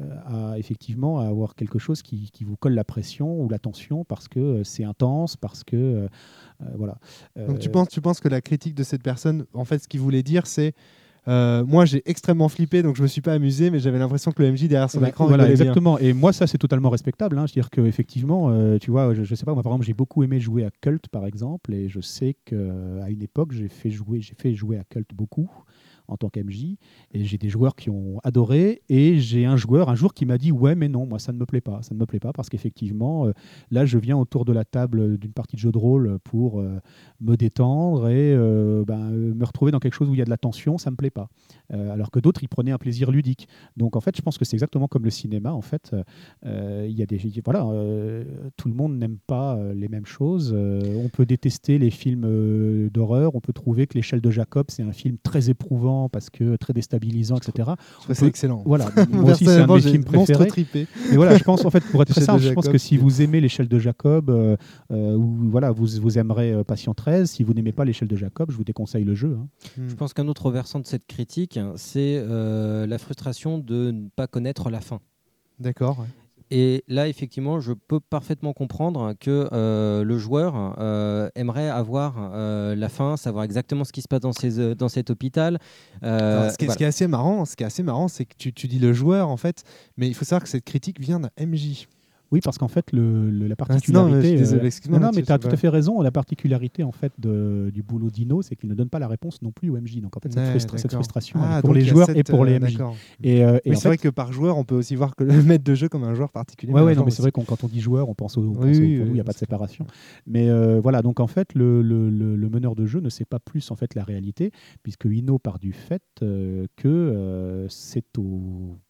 à effectivement à avoir quelque chose qui, qui vous colle la pression ou la tension parce que euh, c'est intense, parce que euh, euh, voilà. Donc tu Euh, penses, tu penses que la critique de cette personne, en fait, ce qu'il voulait dire, c'est euh, moi j'ai extrêmement flippé, donc je me suis pas amusé, mais j'avais l'impression que le M J derrière son Eh ben, écran voilà, rigolait bien. exactement. Et moi, ça, c'est totalement respectable. hein. C'est-à-dire qu'effectivement, euh, tu vois, je, je sais pas, moi, par exemple, j'ai beaucoup aimé jouer à Cult, par exemple, et je sais qu'à une époque, j'ai fait jouer, j'ai fait jouer à Cult beaucoup en tant qu'M J, et j'ai des joueurs qui ont adoré, et j'ai un joueur un jour qui m'a dit ouais mais non, moi ça ne me plaît pas, ça ne me plaît pas parce qu'effectivement euh, là je viens autour de la table d'une partie de jeu de rôle pour euh, me détendre et euh, ben, euh, me retrouver dans quelque chose où il y a de la tension, ça me plaît pas. Euh, alors que d'autres ils prenaient un plaisir ludique. Donc en fait je pense que c'est exactement comme le cinéma en fait. Euh, il y a des voilà, euh, tout le monde n'aime pas euh, les mêmes choses. Euh, on peut détester les films euh, d'horreur, on peut trouver que l'échelle de Jacob c'est un film très éprouvant parce que très déstabilisant, et cetera. Je trouve ça excellent. Voilà, moi aussi c'est un de Personnellement, mes j'ai films monstre préférés. trippé. Mais voilà, je pense en fait pour être très L'échelle de simple, je pense Jacob, que si c'est- vous aimez l'échelle de Jacob, euh, euh, ou voilà, vous, vous aimerez euh, Patient treize. Si vous n'aimez pas l'échelle de Jacob, je vous déconseille le jeu. hein. Hmm. Je pense qu'un autre versant de cette critique, hein, c'est euh, la frustration de ne pas connaître la fin. D'accord. ouais. Et là, effectivement, je peux parfaitement comprendre que euh, le joueur euh, aimerait avoir euh, la fin, savoir exactement ce qui se passe dans, ces, euh, dans cet hôpital. Euh, Alors, ce, qui est, ce voilà. qui est assez marrant, ce qui est assez marrant, c'est que tu, tu dis le joueur en fait, mais il faut savoir que cette critique vient d'un M J. Oui, parce qu'en fait, le, le- la Ah, particularité. non, mais je suis désolé, euh, excuse-moi, non, non, mais Mathieu, tu as c'est tout pas- à fait raison. La particularité en fait de- du boulot d'Ino, c'est qu'il ne donne pas la réponse non plus au M J. Donc en fait, cette, Ouais, frustra- cette d'accord. frustration Ah, elle est pour donc les il y a joueurs cette, et pour les euh, M J. d'accord. Et, euh, et Mais en c'est vrai fait, que par joueur, on peut aussi voir que le maître de jeu comme un joueur particulier. Ouais, mais ouais, un non, joueur mais c'est aussi. vrai qu'on quand on dit joueur, on pense au, on Oui, pense au- oui, pour nous, il n'y a oui, pas de c'est clair. séparation. Mais euh, voilà, donc en fait, le, le- le- le meneur de jeu ne sait pas plus en fait la réalité, puisque Ino part du fait euh, que euh, c'est au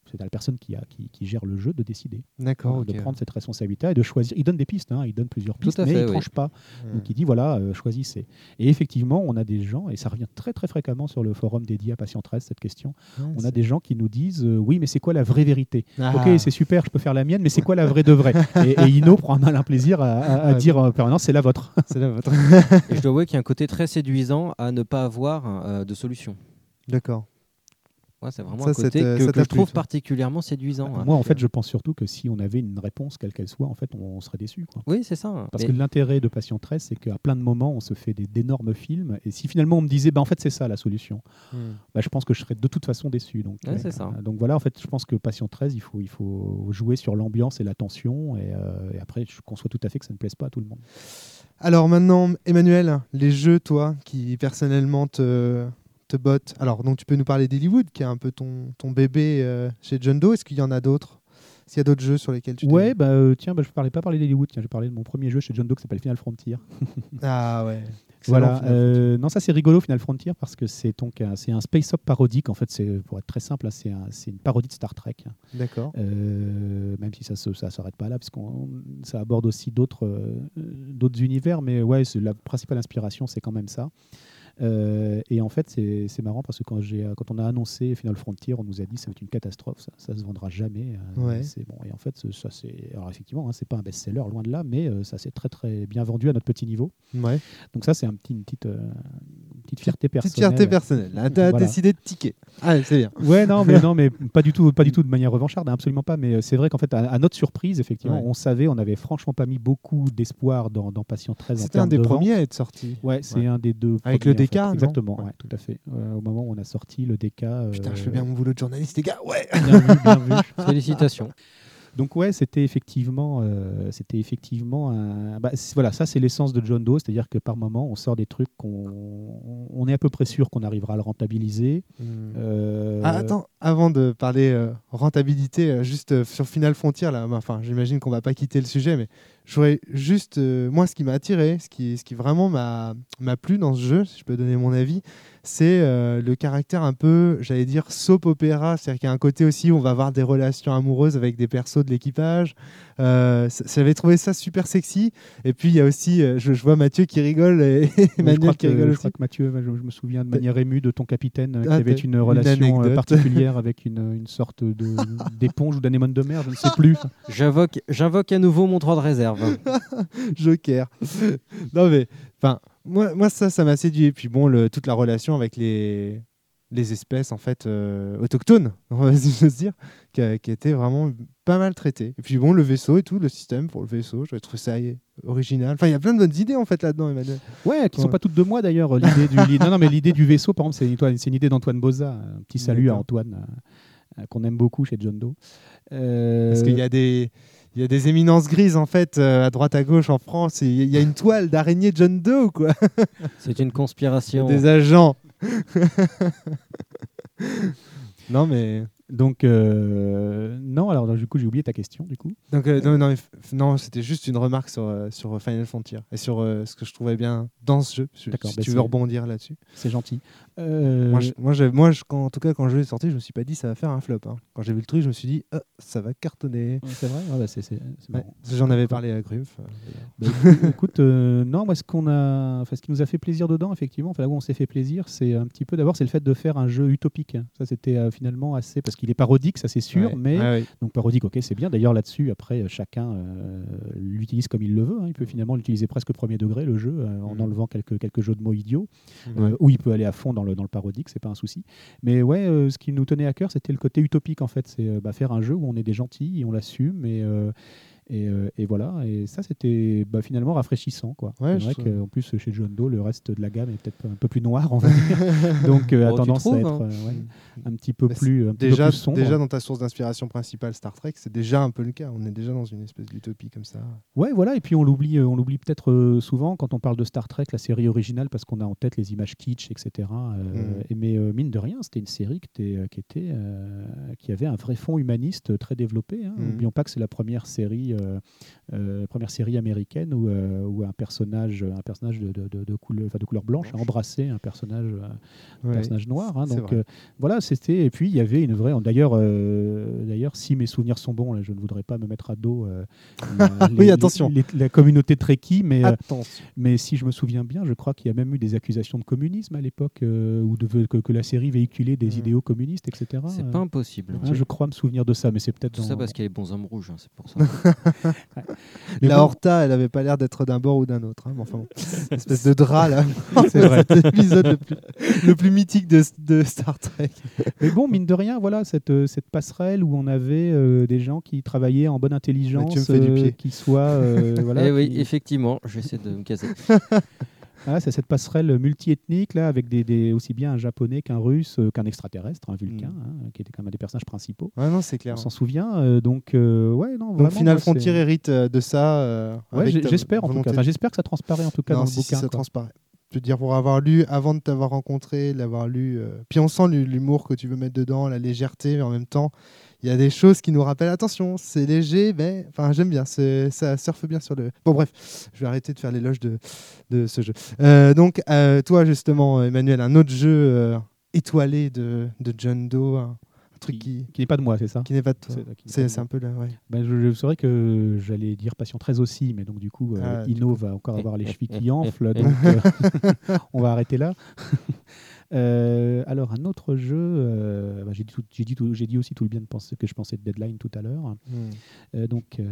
c'est à la personne qui, a, qui, qui gère le jeu de décider. D'accord, De ok. prendre cette responsabilité et de choisir. Il donne des pistes, hein, il donne plusieurs Tout pistes, à mais fait, il ne oui. tranche pas. Mmh. Donc il dit voilà, euh, choisissez. Et effectivement, on a des gens, et ça revient très très fréquemment sur le forum dédié à Patient treize, cette question. Ouais, On c'est- a des gens qui nous disent euh, oui, mais c'est quoi la vraie vérité? Ah. Ok, c'est super, je peux faire la mienne, mais c'est quoi la vraie de vraie? et, et Ino prend un malin plaisir à, à- à Ah, dire en permanence c'est la vôtre. C'est la vôtre. Et je dois avouer qu'il y a un côté très séduisant à ne pas avoir euh, de solution. D'accord. Ouais, c'est vraiment Ça, un ça côté te- que, ça que je t'a plu, trouve toi. particulièrement séduisant. hein. Moi, en fait, je pense surtout que si on avait une réponse, quelle qu'elle soit, en fait, on, on serait déçu. Quoi. Oui, c'est ça. Parce Mais- que l'intérêt de Patient treize, c'est qu'à plein de moments, on se fait des, d'énormes films. Et si finalement on me disait, bah, en fait, c'est ça la solution, Mmh. bah, je pense que je serais de toute façon déçu. Donc, Ouais, c'est ça. donc voilà, en fait, je pense que Patient treize, il faut, il faut jouer sur l'ambiance et la tension. Et, euh, et après, je conçois tout à fait que ça ne plaise pas à tout le monde. Alors maintenant, Emmanuel, les jeux, toi, qui personnellement te, te bottent. Alors, donc tu peux nous parler d'Hollywood, qui est un peu ton, ton bébé euh, chez John Doe. Est-ce qu'il y en a d'autres? S'il y a d'autres jeux sur lesquels tu t'es- Ouais, bah, euh, tiens, bah, je ne parlais pas parler d'Hollywood. Tiens, je parlais de mon premier jeu chez John Doe qui s'appelle Final Frontier. Ah ouais. Excellent, Voilà. Final euh, non, ça c'est rigolo Final Frontier parce que c'est donc un, c'est un space op parodique. En fait, c'est pour être très simple, hein, c'est, un- c'est une parodie de Star Trek. Fantasy. D'accord. Euh, même si ça se, ça s'arrête pas là, parce qu'on ça aborde aussi d'autres euh, d'autres univers, mais ouais, c'est la principale inspiration, c'est quand même ça. Euh, et en fait, c'est, c'est marrant parce que quand, j'ai, quand on a annoncé Final Frontier, on nous a dit ça va être une catastrophe, ça, ça se vendra jamais. euh, Ouais. c'est bon. Et en fait, ça c'est, alors effectivement, hein, c'est pas un best-seller loin de là, mais euh, ça s'est très très bien vendu à notre petit niveau. Ouais. Donc ça, c'est un petit, une petite, euh, une petite fierté personnelle. Petite fierté personnelle. Là, t'as Voilà. décidé de tiquer. Ah, c'est bien. Ouais, non, mais non, mais pas du tout, pas du tout de manière revancharde, hein, absolument pas. Mais euh, c'est vrai qu'en fait, à, à notre surprise, effectivement, Ouais. on savait, on n'avait franchement pas mis beaucoup d'espoir dans, dans Patient treize. en C'était un termes des de premiers vente. à être sorti. Ouais, c'est Ouais. un des deux. Avec premiers, le en fait. D K, non Exactement, Ouais. ouais, tout à fait. Euh, au moment où on a sorti le D K. euh, Putain, je fais bien mon boulot de journaliste, les gars. Ouais. Bien vu, bien vu. Félicitations. Donc ouais, c'était effectivement, euh, c'était effectivement un... bah, c'est- voilà, ça c'est l'essence de John Doe, c'est-à-dire que par moment on sort des trucs qu'on on est à peu près sûr qu'on arrivera à le rentabiliser. Euh, Ah, attends, avant de parler euh, rentabilité, euh, juste euh, sur Final Frontier, là, bah, enfin, j'imagine qu'on va pas quitter le sujet, mais j'aurais juste, euh, moi, ce qui m'a attiré, ce qui, ce qui vraiment m'a m'a plu dans ce jeu, si je peux donner mon avis, c'est euh, le caractère un peu, j'allais dire, soap opéra, c'est-à-dire qu'il y a un côté aussi où on va avoir des relations amoureuses avec des persos de l'équipage. Euh, c- J'avais trouvé ça super sexy. Et puis il y a aussi, euh, je, je vois Mathieu qui rigole et je crois Emmanuel qui que- rigole je aussi. crois que Mathieu, je, je me souviens de manière émue de ton capitaine euh, qui Ah, avait t'as une une relation euh, anecdote. particulière avec une, une sorte de, d'éponge ou d'anémone de mer, je ne sais plus. J'invoque, j'invoque à nouveau mon droit de réserve. Joker. Non mais, enfin, moi, moi ça, ça m'a séduit. Et puis bon, le, toute la relation avec les, les espèces en fait euh, autochtones, on va si j'ose dire, qui a, qui a été vraiment pas mal traité. Et puis bon, le vaisseau et tout, le système pour le vaisseau, j'avais trouvé ça eh, original. Enfin, il y a plein de bonnes idées en fait là-dedans, Emmanuel. Ouais, qui sont Ouais. pas toutes de moi d'ailleurs. L'idée du, li- non, non, mais l'idée du vaisseau, par exemple, c'est une, c'est une idée d'Antoine Boza. Un petit salut à D'accord. Antoine, euh, qu'on aime beaucoup chez John Doe. Euh, Parce qu'il y a des il y a des éminences grises en fait euh, à droite à gauche en France. et Il y a une toile d'araignée John Doe quoi. C'est une Il y a conspiration. des agents. Non mais Donc, euh, non, alors donc, du coup, j'ai oublié ta question, du coup. donc euh, non, non, mais f- non, c'était juste une remarque sur euh, sur Final Frontier et sur euh, ce que je trouvais bien dans ce jeu. Si D'accord, si bah tu veux c'est- rebondir là-dessus. C'est gentil. Euh, Moi, je, moi, j'ai- moi je- quand, en tout cas, quand le jeu est sorti, je me suis pas dit ça va faire un flop. hein. Quand j'ai vu le truc, je me suis dit ah, ça va cartonner. ouais, c'est vrai, ouais, bah, c'est, c'est, c'est Ouais, marrant. J'en avais parlé à Grumpf. euh, d'ailleurs. Bah, écoute, écoute, euh, non, moi, ce, qu'on a, enfin, ce qui nous a fait plaisir dedans, effectivement, enfin, là où on s'est fait plaisir, c'est un petit peu d'abord, c'est le fait de faire un jeu utopique. Ça, c'était euh, finalement assez. Parce qu'il est parodique, ça c'est sûr, Ouais, mais. ouais, ouais. Donc parodique, ok, c'est bien. D'ailleurs, là-dessus, après, euh, chacun euh, l'utilise comme il le veut. hein. Il peut finalement l'utiliser presque premier degré, le jeu, euh, en Mhm. enlevant quelques, quelques jeux de mots idiots. Ouais. Euh, où il peut aller à fond dans le, dans le parodique, c'est pas un souci. Mais ouais, euh, ce qui nous tenait à cœur, c'était le côté utopique en fait. C'est euh, bah, faire un jeu où on est des gentils et on l'assume. Et, euh, et, euh, et voilà. Et ça, c'était bah, finalement rafraîchissant. Quoi. Ouais, c'est vrai je trouve. qu'en plus, chez John Doe, le reste de la gamme est peut-être un peu plus noir, on va dire. Donc, euh, a Oh, tu tendance trouves, à être hein. euh, ouais, un petit peu Bah, plus, un petit Déjà, peu plus sombre. déjà dans ta source d'inspiration principale Star Trek, c'est déjà un peu le cas. On est déjà dans une espèce d'utopie comme ça. Ouais, voilà, et puis on l'oublie, euh, on l'oublie peut-être euh, souvent quand on parle de Star Trek, la série originale, parce qu'on a en tête les images kitsch, et cetera. euh, Mm. et mais euh, mine de rien, c'était une série qui, était, euh, qui, était, euh, qui avait un vrai fond humaniste euh, très développé. hein. Mm. N'oublions pas que c'est la première série euh, euh, euh, première série américaine où, euh, où un personnage, un personnage de, de, de, de, couleur, enfin, de couleur blanche a embrassé un personnage, un Ouais, personnage noir. Hein, c'est donc vrai. euh, voilà, c'était. Et puis il y avait une vraie. D'ailleurs, euh, d'ailleurs, si mes souvenirs sont bons, là, je ne voudrais pas me mettre à dos euh, la, Oui, les- attention. les- les- la communauté Trekkie, mais, euh, Attention. mais si je me souviens bien, je crois qu'il y a même eu des accusations de communisme à l'époque, euh, ou de, que, que la série véhiculait des Mm. idéaux communistes, et cetera. C'est euh. pas impossible. Hein, je crois me souvenir de ça, mais c'est peut-être Tout dans... ça parce qu'il y a les bons hommes rouges, hein, c'est pour ça. Mais La bon, Horta, elle avait pas l'air d'être d'un bord ou d'un autre. Hein, mais enfin, bon. Espèce de drap là. C'est vrai. Cet épisode le plus, le plus mythique de, de Star Trek. mais bon, mine de rien, voilà, cette, euh, cette passerelle où on avait euh, des gens qui travaillaient en bonne intelligence, Mais tu me fais du euh, pied. qui soient... euh, voilà, Eh oui, qui- effectivement, j'essaie de me caser. Voilà, c'est cette passerelle multiethnique là, avec des, des- aussi bien un japonais qu'un russe, euh, qu'un extraterrestre, un vulcain, Mm. hein, qui était quand même un des personnages principaux. Ouais, non, c'est clair. On s'en souvient. euh, donc, euh, ouais, non, Donc vraiment, Final moi, c'est- Frontier hérite euh, de ça. euh, Ouais, avec j'ai- ta j'espère en tout volonté. cas. Enfin, j'espère que ça transparaît en tout cas Non, dans si, le si, bouquin. ça quoi. transparaît. Je veux dire, pour avoir lu, avant de t'avoir rencontré, l'avoir lu, euh, puis on sent l'hu- l'humour que tu veux mettre dedans, la légèreté, mais en même temps, il y a des choses qui nous rappellent, attention, c'est léger, mais enfin, j'aime bien, c'est- ça surfe bien sur le... Bon, bref, je vais arrêter de faire l'éloge de, de ce jeu. Euh, donc, euh, toi, justement, Emmanuel, un autre jeu euh, étoilé de, de John Doe, un, un truc qui, Qui n'est pas de moi, c'est ça qui n'est pas de toi. C'est- qui n'est pas C'est de c'est moi. un peu là, ouais. Ben, je, je saurais que j'allais dire Passion treize aussi, mais donc du coup, euh, Ah, du Ino coup. va encore avoir les chevilles qui enflent, donc euh, on va arrêter là. Euh, alors, un autre jeu, euh, bah, j'ai dit, tout- j'ai dit, tout- j'ai dit aussi tout le bien de penser, que je pensais de Deadline tout à l'heure. Hmm. Euh, donc, euh,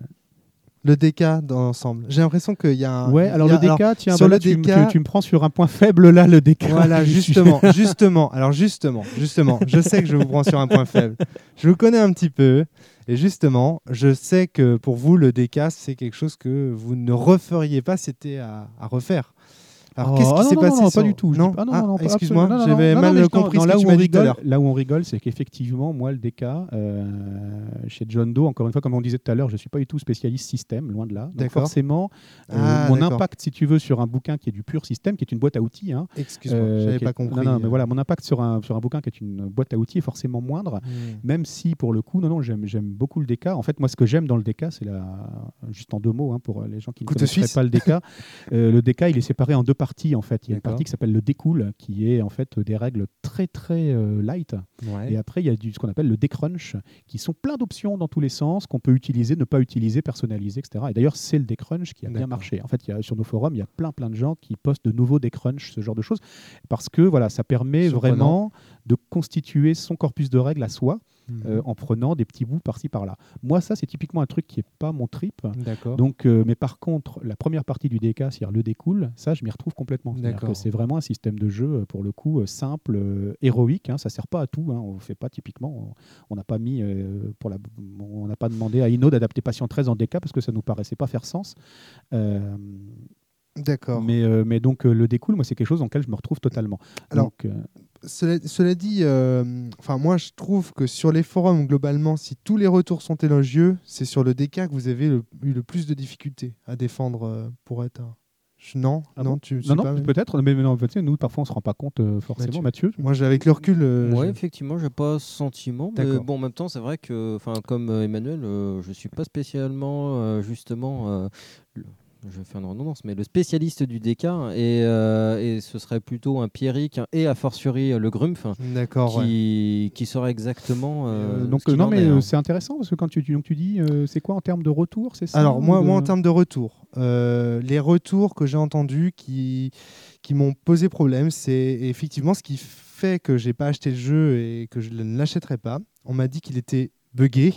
Le D K dans l'ensemble. J'ai l'impression qu'il y a un... ouais, il alors y a- le D K, tiens, sur bah là, le tu, D K me- tu- tu me prends sur un point faible là, le D K. Voilà, Je suis- justement, justement. Alors justement, justement, je sais que je vous prends sur un point faible. Je vous connais un petit peu, et justement, je sais que pour vous, le D K, c'est quelque chose que vous ne referiez pas, c'était à, à refaire. Alors, Oh, qu'est-ce qui ah non, s'est non, passé non, sur- pas du tout. Je Non, dis pas- non, Ah, non, non, pas excuse-moi, absolument. Non, non, j'avais non, mal non, mais compris non, ce là que tu où m'as on dit tout à rigole- l'heure. Là où on rigole, c'est qu'effectivement, moi, le D K, euh, chez John Doe, encore une fois, comme on disait tout à l'heure, je ne suis pas du tout spécialiste système, loin de là. Donc D'accord. forcément, euh, Ah, mon d'accord. impact, si tu veux, sur un bouquin qui est du pur système, qui est une boîte à outils, hein, Excuse-moi, euh, j'avais qui pas est- compris. Non, non, mais euh. voilà, mon impact sur un, sur un bouquin qui est une boîte à outils est forcément moindre. Hmm. Même si, pour le coup, non, non, j'aime, j'aime beaucoup le D K. En fait, moi, ce que j'aime dans le D K, c'est la. Juste en deux mots, hein, pour les gens qui ne Couteau connaisseraient suisse. pas le D K. euh, le D K, il est séparé en deux parties, en fait. Il y a une D'accord. partie qui s'appelle le découle, qui est en fait des règles très, très euh, light. Ouais. Et après, il y a du, ce qu'on appelle le décrunch, qui sont plein d'options dans tous les sens, qu'on peut utiliser, ne pas utiliser, personnaliser, et cetera. Et d'ailleurs, c'est le décrunch qui a bien D'accord. marché. En fait, il y a, sur nos forums, il y a plein, plein de gens qui postent de nouveaux décrunch, ce genre de choses, parce que voilà, ça permet Surprenant. vraiment de constituer son corpus de règles à soi. Mhm. Euh, en prenant des petits bouts par-ci par-là. Moi, ça, c'est typiquement un truc qui n'est pas mon trip. D'accord. Donc, euh, mais par contre, la première partie du D K, c'est-à-dire le découle, ça, je m'y retrouve complètement. C'est-à-dire D'accord. que c'est vraiment un système de jeu, euh, pour le coup, euh, simple, euh, héroïque. Hein, ça ne sert pas à tout. Hein, on fait pas typiquement. On n'a pas mis euh, pour la, on n'a pas demandé à Ino d'adapter Patient treize en D K parce que ça nous paraissait pas faire sens. Euh, D'accord. mais, euh, mais donc euh, le découle, moi, c'est quelque chose dans lequel je me retrouve totalement. Alors, donc, euh, Cela, cela dit, euh, enfin moi je trouve que sur les forums globalement, si tous les retours sont élogieux, c'est sur le D K que vous avez le- eu le plus de difficultés à défendre euh, pour être un... Je- Non, Ah non, bon tu non, sais non, pas, mais- peut-être. Mais, mais non, tu sais, nous, parfois, on se rend pas compte euh, forcément, Mathieu. Moi, j'ai- avec le recul, euh, Ouais, je- effectivement, j'ai pas ce sentiment. Mais D'accord. bon, en même temps, c'est vrai que, enfin, comme euh, Emmanuel, euh, je suis pas spécialement, euh, justement, euh, le- je vais faire une redondance, mais le spécialiste du D K, et, euh, et ce serait plutôt un Pierrick et a fortiori euh, le Grumpf D'accord, ouais. qui, qui saurait exactement. euh, Euh, donc ce qu'il euh, non en mais est, euh, hein. c'est intéressant parce que quand tu, tu- donc tu dis euh, c'est quoi en termes de retour, c'est ça Alors moi, ou de- moi en termes de retour, euh, les retours que j'ai entendus qui, qui m'ont posé problème, c'est effectivement ce qui fait que j'ai pas acheté le jeu et que je ne l'achèterai pas. On m'a dit qu'il était buggé.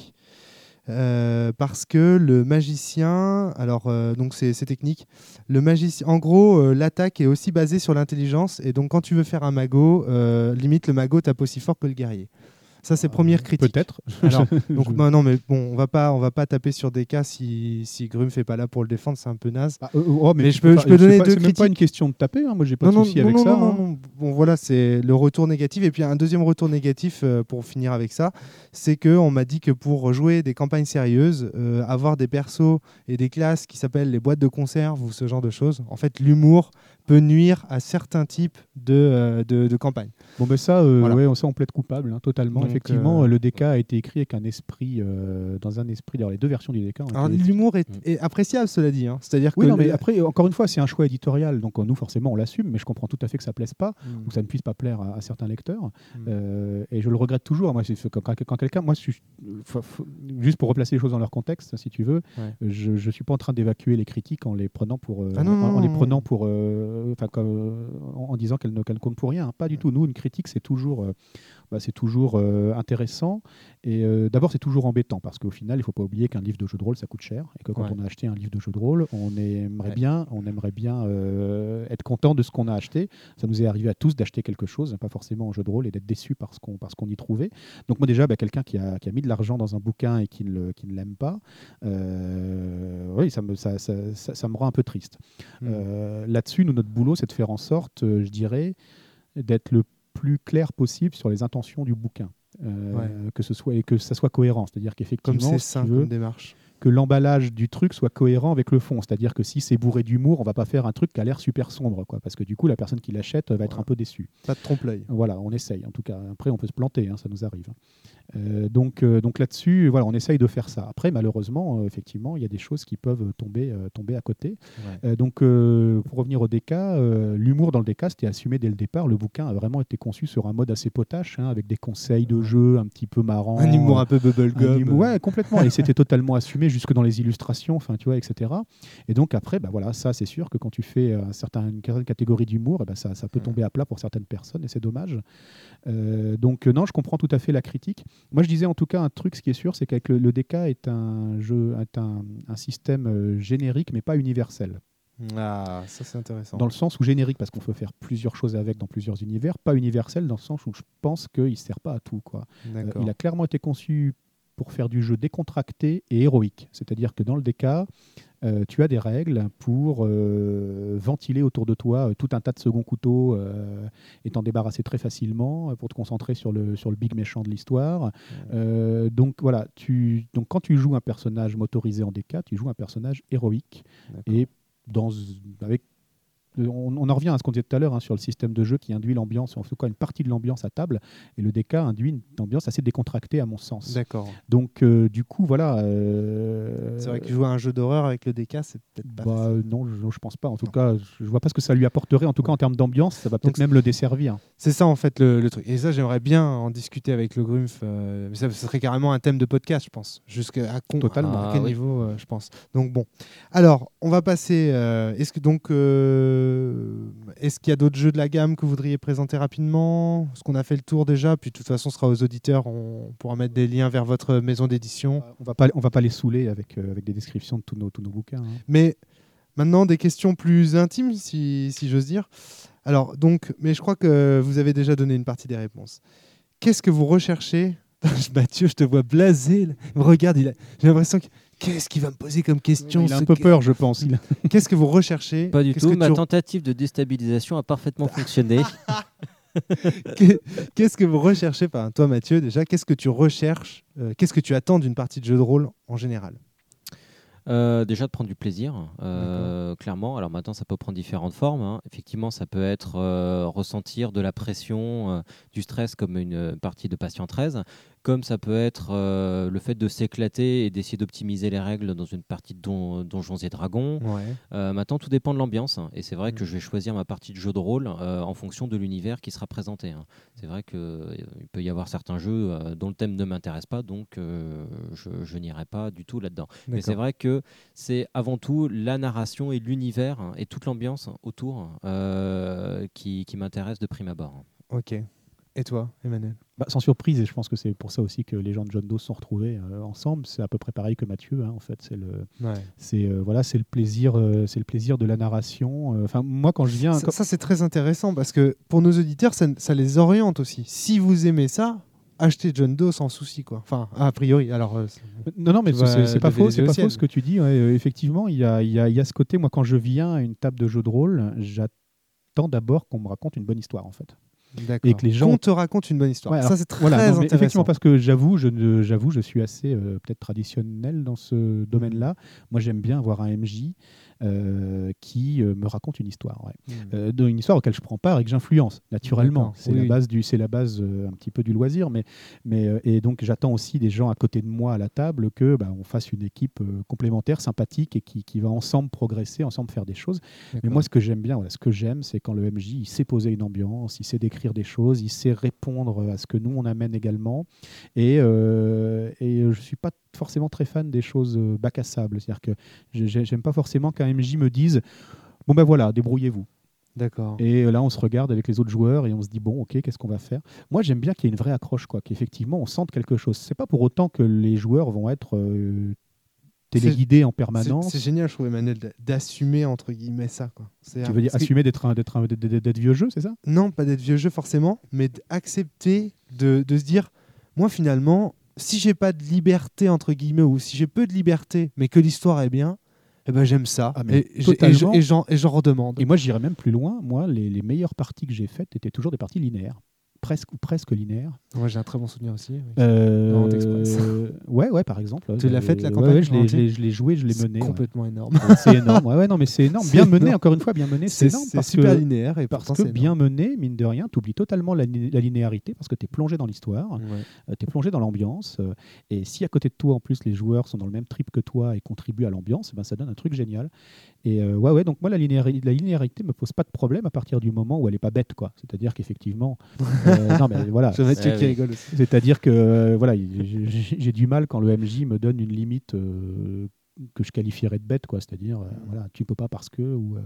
Euh, parce que le magicien, alors euh, donc c'est c'est technique, le magicien, en gros euh, l'attaque est aussi basée sur l'intelligence et donc quand tu veux faire un magot, euh, limite le magot tape aussi fort que le guerrier. Ça c'est première critique. Peut-être. Alors, donc Je- bah, non mais bon, on va pas on va pas taper sur des cas si si Grum fait pas là pour le défendre, c'est un peu naze. Ah, euh, oh, mais Mais tu je peux- pas- je peux c'est donner pas- deux C'est même pas critiques. une question de taper. Hein. Moi j'ai pas Non, de non, souci non, avec non, ça. non, hein. non, non. Bon, voilà, c'est le retour négatif. Et puis un deuxième retour négatif, euh, pour finir avec ça, c'est qu'on m'a dit que pour jouer des campagnes sérieuses, euh, avoir des persos et des classes qui s'appellent les boîtes de conserve ou ce genre de choses, en fait, l'humour peut nuire à certains types de, euh, de, de campagnes. Bon, ben ça, euh, Voilà. ouais, ça on plaide coupable, hein, totalement. Donc, Effectivement, euh, le D K a été écrit avec un esprit, euh, dans un esprit. D'ailleurs, les deux versions du D K ont Alors, été l'humour est, Mm. est appréciable, cela dit. Hein. C'est-à-dire Oui, que non, mais le- après, encore une fois, c'est un choix éditorial. Donc, euh, nous, forcément, on l'assume, mais je comprends tout à fait que ça ne plaise pas Mm. ou que ça ne puisse pas plaire à, à certains lecteurs. Mm. Euh, et je le regrette toujours. Moi, c'est, quand, quand- quand quelqu'un, moi, je suis- faut- faut- juste pour replacer les choses dans leur contexte, si tu veux, Ouais. je ne suis pas en train d'évacuer les critiques en les prenant pour, euh, Ah non, en, non, en les non. prenant pour, euh, enfin, comme, euh, en, en disant qu'elles ne, qu'elles ne comptent pour rien. Pas du tout. Nous, une critique, c'est toujours, euh, bah, c'est toujours euh, intéressant. Et euh, d'abord, c'est toujours embêtant parce qu'au final, il ne faut pas oublier qu'un livre de jeu de rôle, ça coûte cher. Et que quand Ouais. on a acheté un livre de jeu de rôle, on aimerait Ouais. bien, on aimerait bien euh, être content de ce qu'on a acheté. Ça nous est arrivé à tous d'acheter quelque chose, pas forcément en jeu de rôle, et d'être déçu parce qu'on, parce qu'on y trouvait. Donc moi déjà, bah, quelqu'un qui a, qui a mis de l'argent dans un bouquin et qui ne, le- qui ne l'aime pas, euh, oui, ça me, ça, ça, ça, ça me rend un peu triste. Mm. Euh, là-dessus, nous, notre boulot, c'est de faire en sorte, euh, je dirais, d'être le plus clair possible sur les intentions du bouquin. Euh, Ouais. que ce soit et que ça soit cohérent, c'est-à-dire Comme qu'effectivement, c'est si sain tu veux, comme démarche. que l'emballage du truc soit cohérent avec le fond, c'est-à-dire que si c'est bourré d'humour, on va pas faire un truc qui a l'air super sombre, quoi, parce que du coup, la personne qui l'achète va être Voilà. un peu déçue. Pas de trompe-l'œil. Voilà, on essaye. En tout cas, après, on peut se planter, hein, ça nous arrive. Euh, donc, euh, donc là-dessus, voilà, on essaye de faire ça. Après, malheureusement, euh, effectivement, il y a des choses qui peuvent tomber, euh, tomber à côté. Ouais. Euh, donc, euh, pour revenir au D K, euh, l'humour dans le D K, c'était assumé dès le départ. Le bouquin a vraiment été conçu sur un mode assez potache, hein, avec des conseils de Ouais. jeu un petit peu marrants. Un humour euh, un peu un bubblegum. humour- ouais, complètement. Et c'était totalement assumé jusque dans les illustrations, enfin, tu vois, et cetera. Et donc après, bah voilà, ça, c'est sûr que quand tu fais un certain, une certaine catégorie d'humour, eh ben, ça, ça peut Ouais. tomber à plat pour certaines personnes, et c'est dommage. Euh, donc euh, non, je comprends tout à fait la critique. Moi, je disais en tout cas un truc, ce qui est sûr, c'est qu'avec le, le D K est un jeu, est un, un système euh, générique, mais pas universel. Ah, ça c'est intéressant. Dans le sens où générique, parce qu'on peut faire plusieurs choses avec dans plusieurs univers, pas universel dans le sens où je pense qu'il ne sert pas à tout, quoi. Euh, D'accord. il a clairement été conçu pour faire du jeu décontracté et héroïque. C'est-à-dire que dans le D K, euh, tu as des règles pour euh, ventiler autour de toi euh, tout un tas de seconds couteaux euh, et t'en débarrasser très facilement euh, pour te concentrer sur le, sur le big méchant de l'histoire. Ouais. Euh, donc voilà, tu, donc quand tu joues un personnage motorisé en D K, tu joues un personnage héroïque D'accord. et dans, avec On, on en revient à ce qu'on disait tout à l'heure, hein, sur le système de jeu qui induit l'ambiance, en tout cas une partie de l'ambiance à table, et le D K induit une ambiance assez décontractée à mon sens. D'accord. Donc euh, du coup, voilà. euh, C'est vrai que jouer à un jeu d'horreur avec le D K, c'est peut-être pas bah, facile. non, je, je pense pas. En tout Non. cas, je vois pas ce que ça lui apporterait. En tout cas, en termes d'ambiance, ça va peut-être Donc, même le desservir. C'est ça en fait le, le truc. Et ça, j'aimerais bien en discuter avec le Grumpf. Euh, mais ça, ça serait carrément un thème de podcast, je pense. Jusqu'à con- Totalement. à quel Ah, oui. niveau, euh, je pense. Donc bon. Alors, on va passer. euh, est-ce que donc, euh, est-ce qu'il y a d'autres jeux de la gamme que vous voudriez présenter rapidement? Est-ce qu'on a fait le tour déjà? Puis de toute façon, ce sera aux auditeurs. On pourra mettre des liens vers votre maison d'édition. On va pas, on va pas les saouler avec, euh, avec des descriptions de tous nos, tous nos bouquins, hein. Mais maintenant, des questions plus intimes, si, si j'ose dire. Alors, donc, mais je crois que vous avez déjà donné une partie des réponses. Qu'est-ce que vous recherchez? Mathieu, je te vois blasé. Là. Regarde, il a... j'ai l'impression que... Qu'est-ce qu'il va me poser comme question? Il a un ce peu gars peur, je pense. Il a- Qu'est-ce que vous recherchez? Pas du Qu'est-ce tout. que Ma tu- tentative de déstabilisation a parfaitement fonctionné. Qu'est- Qu'est-ce que vous recherchez? Enfin, toi, Mathieu, déjà, qu'est-ce que tu recherches? euh, Qu'est-ce que tu attends d'une partie de jeu de rôle en général? Euh, déjà de prendre du plaisir, euh, clairement. Alors maintenant, ça peut prendre différentes formes, hein. Effectivement, ça peut être euh, ressentir de la pression, euh, du stress comme une euh, partie de Patient treize, comme ça peut être euh, le fait de s'éclater et d'essayer d'optimiser les règles dans une partie de don, Donjons et Dragons. Ouais. Euh, maintenant, tout dépend de l'ambiance, hein. Et c'est vrai Mm. que je vais choisir ma partie de jeu de rôle euh, en fonction de l'univers qui sera présenté, hein. C'est vrai qu'il peut y avoir certains jeux euh, dont le thème ne m'intéresse pas, donc euh, je, je n'irai pas du tout là-dedans. Mais c'est D'accord. vrai que c'est avant tout la narration et l'univers, hein, et toute l'ambiance autour euh, qui, qui m'intéresse de prime abord. Ok. Et toi, Emmanuel? Bah, sans surprise, et je pense que c'est pour ça aussi que les gens de John Doe se sont retrouvés euh, ensemble. C'est à peu près pareil que Mathieu, hein, en fait. C'est le, Ouais. c'est euh, voilà, c'est le plaisir, euh, c'est le plaisir de la narration. Euh, Enfin, moi, quand je viens, Ça, quand- ça, c'est très intéressant parce que pour nos auditeurs, ça, ça les oriente aussi. Si vous aimez ça, achetez John Doe sans souci, quoi. Enfin, a priori. Alors, euh, c'est- non, non, mais tu c'est- vas c'est c'est pas lever faux, les c'est yeux au pas ciel. faux ce que tu dis. Ouais, euh, effectivement, il y a, il y a, il y a ce côté. Moi, quand je viens à une table de jeu de rôle, j'attends d'abord qu'on me raconte une bonne histoire, en fait. d'accord. Et que les gens- Qu'on te raconte une bonne histoire. Ouais, ça, alors, c'est très voilà, non, mais intéressant. effectivement, parce que j'avoue, je, ne- j'avoue, je suis assez euh, peut-être traditionnel dans ce domaine-là. Moi, j'aime bien avoir un M J euh, qui euh, me raconte une histoire. Ouais. Mmh. Euh, de- une histoire auquel je prends part et que j'influence, naturellement. D'accord. C'est Oui, la oui. base, du, c'est la base euh, un petit peu du loisir. Mais, mais, euh, et donc, j'attends aussi des gens à côté de moi à la table que bah, on fasse une équipe euh, complémentaire, sympathique et qui, qui va ensemble progresser, ensemble faire des choses. Mais D'accord. moi, ce que j'aime bien, voilà, ce que j'aime, c'est quand le M J il sait poser une ambiance, il sait décrire des choses, il sait répondre à ce que nous, on amène également. Et, euh, et je ne suis pas forcément très fan des choses euh, bac à sable. C'est-à-dire que je- j'aime pas forcément qu'un M J me dise « Bon ben voilà, débrouillez-vous ». D'accord. Et là, on se regarde avec les autres joueurs et on se dit bon, ok, qu'est-ce qu'on va faire? Moi, j'aime bien qu'il y ait une vraie accroche, quoi, qu'effectivement, on sente quelque chose. C'est pas pour autant que les joueurs vont être euh, téléguidés en C'est, permanence. c'est génial, je trouve, Emmanuel, d- d'assumer entre guillemets ça. Quoi. C'est, Tu veux dire parce que- assumer d'être, un- d'être, un- d'être, d'être vieux jeu, c'est ça? Non, pas d'être vieux jeu forcément, mais d'accepter de, de se dire, moi finalement, si j'ai pas de liberté entre guillemets ou si j'ai peu de liberté, mais que l'histoire est bien, eh ben j'aime ça Ah, mais et, j'ai- et, je- totalement. et j'en, et j'en redemande. Et moi, j'irais même plus loin. Moi, les, les meilleures parties que j'ai faites étaient toujours des parties linéaires. Presque ou presque linéaires. Moi j'ai un très bon souvenir aussi. oui. Euh, Nantes Express. ouais, ouais, par exemple. Tu l'as J'avais- faite, la ouais, campagne ouais, je, l'ai, en je, l'ai, je l'ai joué, je l'ai C'est mené. ouais. complètement énorme. C'est énorme. Ouais, ouais, non, mais c'est énorme. C'est Bien mené, énorme. encore une fois, bien mené, c'est, C'est, énorme. c'est parce super que, linéaire et parce pourtant que c'est bien énorme. mené, mine de rien, tu oublies totalement la, li- la linéarité parce que tu es plongé dans l'histoire, Ouais. tu es plongé dans l'ambiance. euh, et si à côté de toi, en plus, les joueurs sont dans le même trip que toi et contribuent à l'ambiance, ben, ça donne un truc génial. Et euh, ouais, ouais, donc moi, la linéarité, la linéarité me pose pas de problème à partir du moment où elle est pas bête, quoi. C'est-à-dire qu'effectivement. euh, non, mais voilà. Je vais Mathieu Ouais, qui oui. rigole aussi. C'est-à-dire que euh, voilà, j'ai, j'ai- j'ai du mal quand le M J me donne une limite euh, que je qualifierais de bête, quoi. C'est-à-dire, euh, voilà, tu peux pas parce que, ou, euh,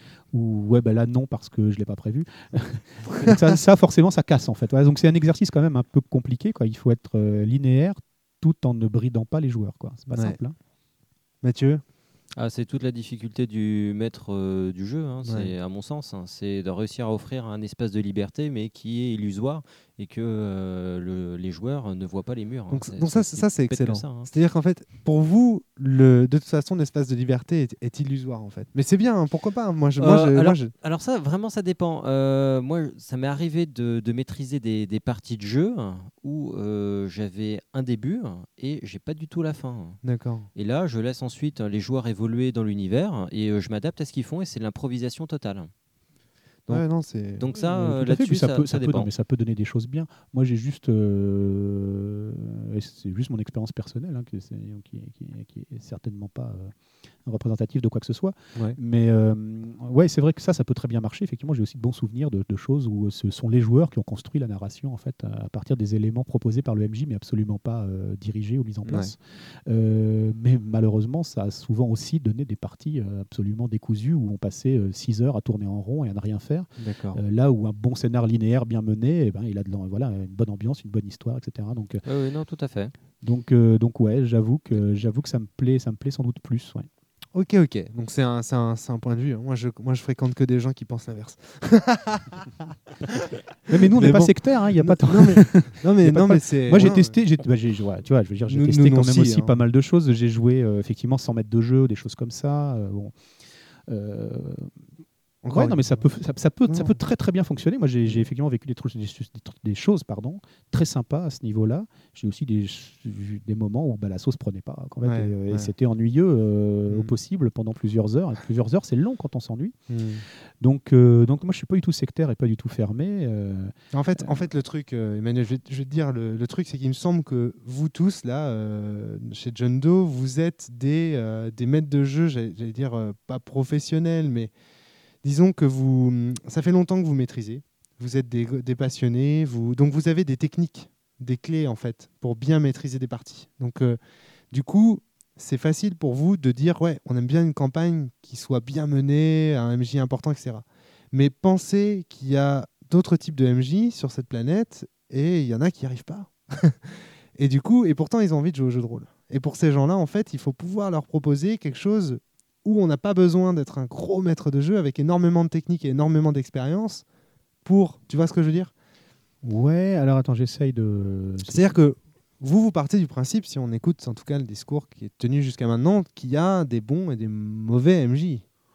ou ouais, ben là non parce que je l'ai pas prévu. Donc ça, ça, forcément, ça casse en fait. Voilà, donc c'est un exercice quand même un peu compliqué, quoi. Il faut être euh, linéaire tout en ne bridant pas les joueurs, quoi. C'est pas Ouais. simple. Hein. Mathieu. Ah, c'est toute la difficulté du maître euh, du jeu, hein, c'est, Ouais. à mon sens. Hein, c'est de réussir à offrir un espace de liberté, mais qui est illusoire et que euh, le- les joueurs ne voient pas les murs. hein. Donc, C'est- donc ça, c'est ça c'est bête que excellent. ça, hein. C'est-à-dire qu'en fait, pour vous, le, de toute façon, l'espace de liberté est, est illusoire en fait. Mais c'est bien, hein, pourquoi pas. Moi, je, moi, Euh, je- moi, alors, je- alors ça, vraiment, ça dépend. Euh, moi, ça m'est arrivé de, de maîtriser des, des parties de jeu où euh, j'avais un début et j'ai pas du tout la fin. D'accord. Et là, je laisse ensuite les joueurs évoluer dans l'univers et euh, je m'adapte à ce qu'ils font et c'est de l'improvisation totale. Donc- ouais, non, c'est. Donc ça, Euh, euh, tout à fait, là-dessus, puis ça, ça, peut, ça ça, peut, dépend. non, mais ça peut donner des choses bien. Moi, j'ai juste, euh, et c'est juste mon expérience personnelle, hein, que c'est- qui, qui, qui est certainement pas euh, représentative de quoi que ce soit. Ouais. Mais euh, ouais, c'est vrai que ça, ça peut très bien marcher. Effectivement, j'ai aussi de bons souvenirs de, de choses où ce sont les joueurs qui ont construit la narration en fait à, à partir des éléments proposés par le M J, mais absolument pas euh, dirigés ou mis en place. Euh, mais malheureusement, ça a souvent aussi donné des parties euh, absolument décousues où on passait six heures à tourner en rond et à ne rien faire. D'accord. Euh, là où un bon scénar linéaire bien mené, eh ben, il a de, l'en- voilà, une bonne ambiance, une bonne histoire, et cetera. Donc, euh, Oui, oui, non, tout à fait. donc, euh, donc ouais, j'avoue que j'avoue que ça me plaît, ça me plaît sans doute plus. Ouais. Ok, ok. Donc c'est un, c'est un, c'est un point de vue. hein. Moi, je, moi, je fréquente que des gens qui pensent l'inverse. Mais, mais nous, on Mais n'est pas bon. sectaire, hein, il y a non, pas. de- non, mais, non, mais, Y a pas non, de mais c'est. Moi, j'ai ouais, testé, j'ai, bah, j'ai, ouais, tu vois, je veux dire, j'ai Nous- testé nous quand aussi, même aussi hein. pas mal de choses. J'ai joué euh, effectivement sans mettre de jeu, des choses comme ça. euh, bon. Euh, Encore ouais, une non, mais ça fois. peut, ça, ça peut, ça Non. peut très très bien fonctionner. Moi, j'ai, j'ai effectivement vécu des, trucs- des, des- des choses, pardon, très sympas à ce niveau-là. J'ai aussi des, vu des moments où bah, la sauce prenait pas, en fait, Ouais, et, euh, et ouais. c'était ennuyeux euh, Mm. au possible pendant plusieurs heures. Et plusieurs heures, c'est long quand on s'ennuie. Hmm. Donc, euh, donc moi, je suis pas du tout sectaire et pas du tout fermé. euh, En fait, en fait, le truc, euh, Emmanuel, je vais, je vais te dire, le, le truc, c'est qu'il me semble que vous tous, là, euh, chez John Doe, vous êtes des, euh, des maîtres de jeu, j'allais, j'allais dire, euh, pas professionnels, mais disons que vous, ça fait longtemps que vous maîtrisez. Vous êtes des, des passionnés, vous, donc vous avez des techniques, des clés, en fait, pour bien maîtriser des parties. Donc, euh, du coup, c'est facile pour vous de dire, ouais, on aime bien une campagne qui soit bien menée, un M J important, et cetera. Mais pensez qu'il y a d'autres types de M J sur cette planète et il y en a qui n'y arrivent pas. Et du coup, et pourtant, ils ont envie de jouer au jeu de rôle. Et pour ces gens-là, en fait, il faut pouvoir leur proposer quelque chose où on n'a pas besoin d'être un gros maître de jeu avec énormément de technique et énormément d'expérience pour... Tu vois ce que je veux dire ? Ouais, alors attends, j'essaye de. C'est-à-dire que vous, vous partez du principe, si on écoute en tout cas le discours qui est tenu jusqu'à maintenant, qu'il y a des bons et des mauvais M J.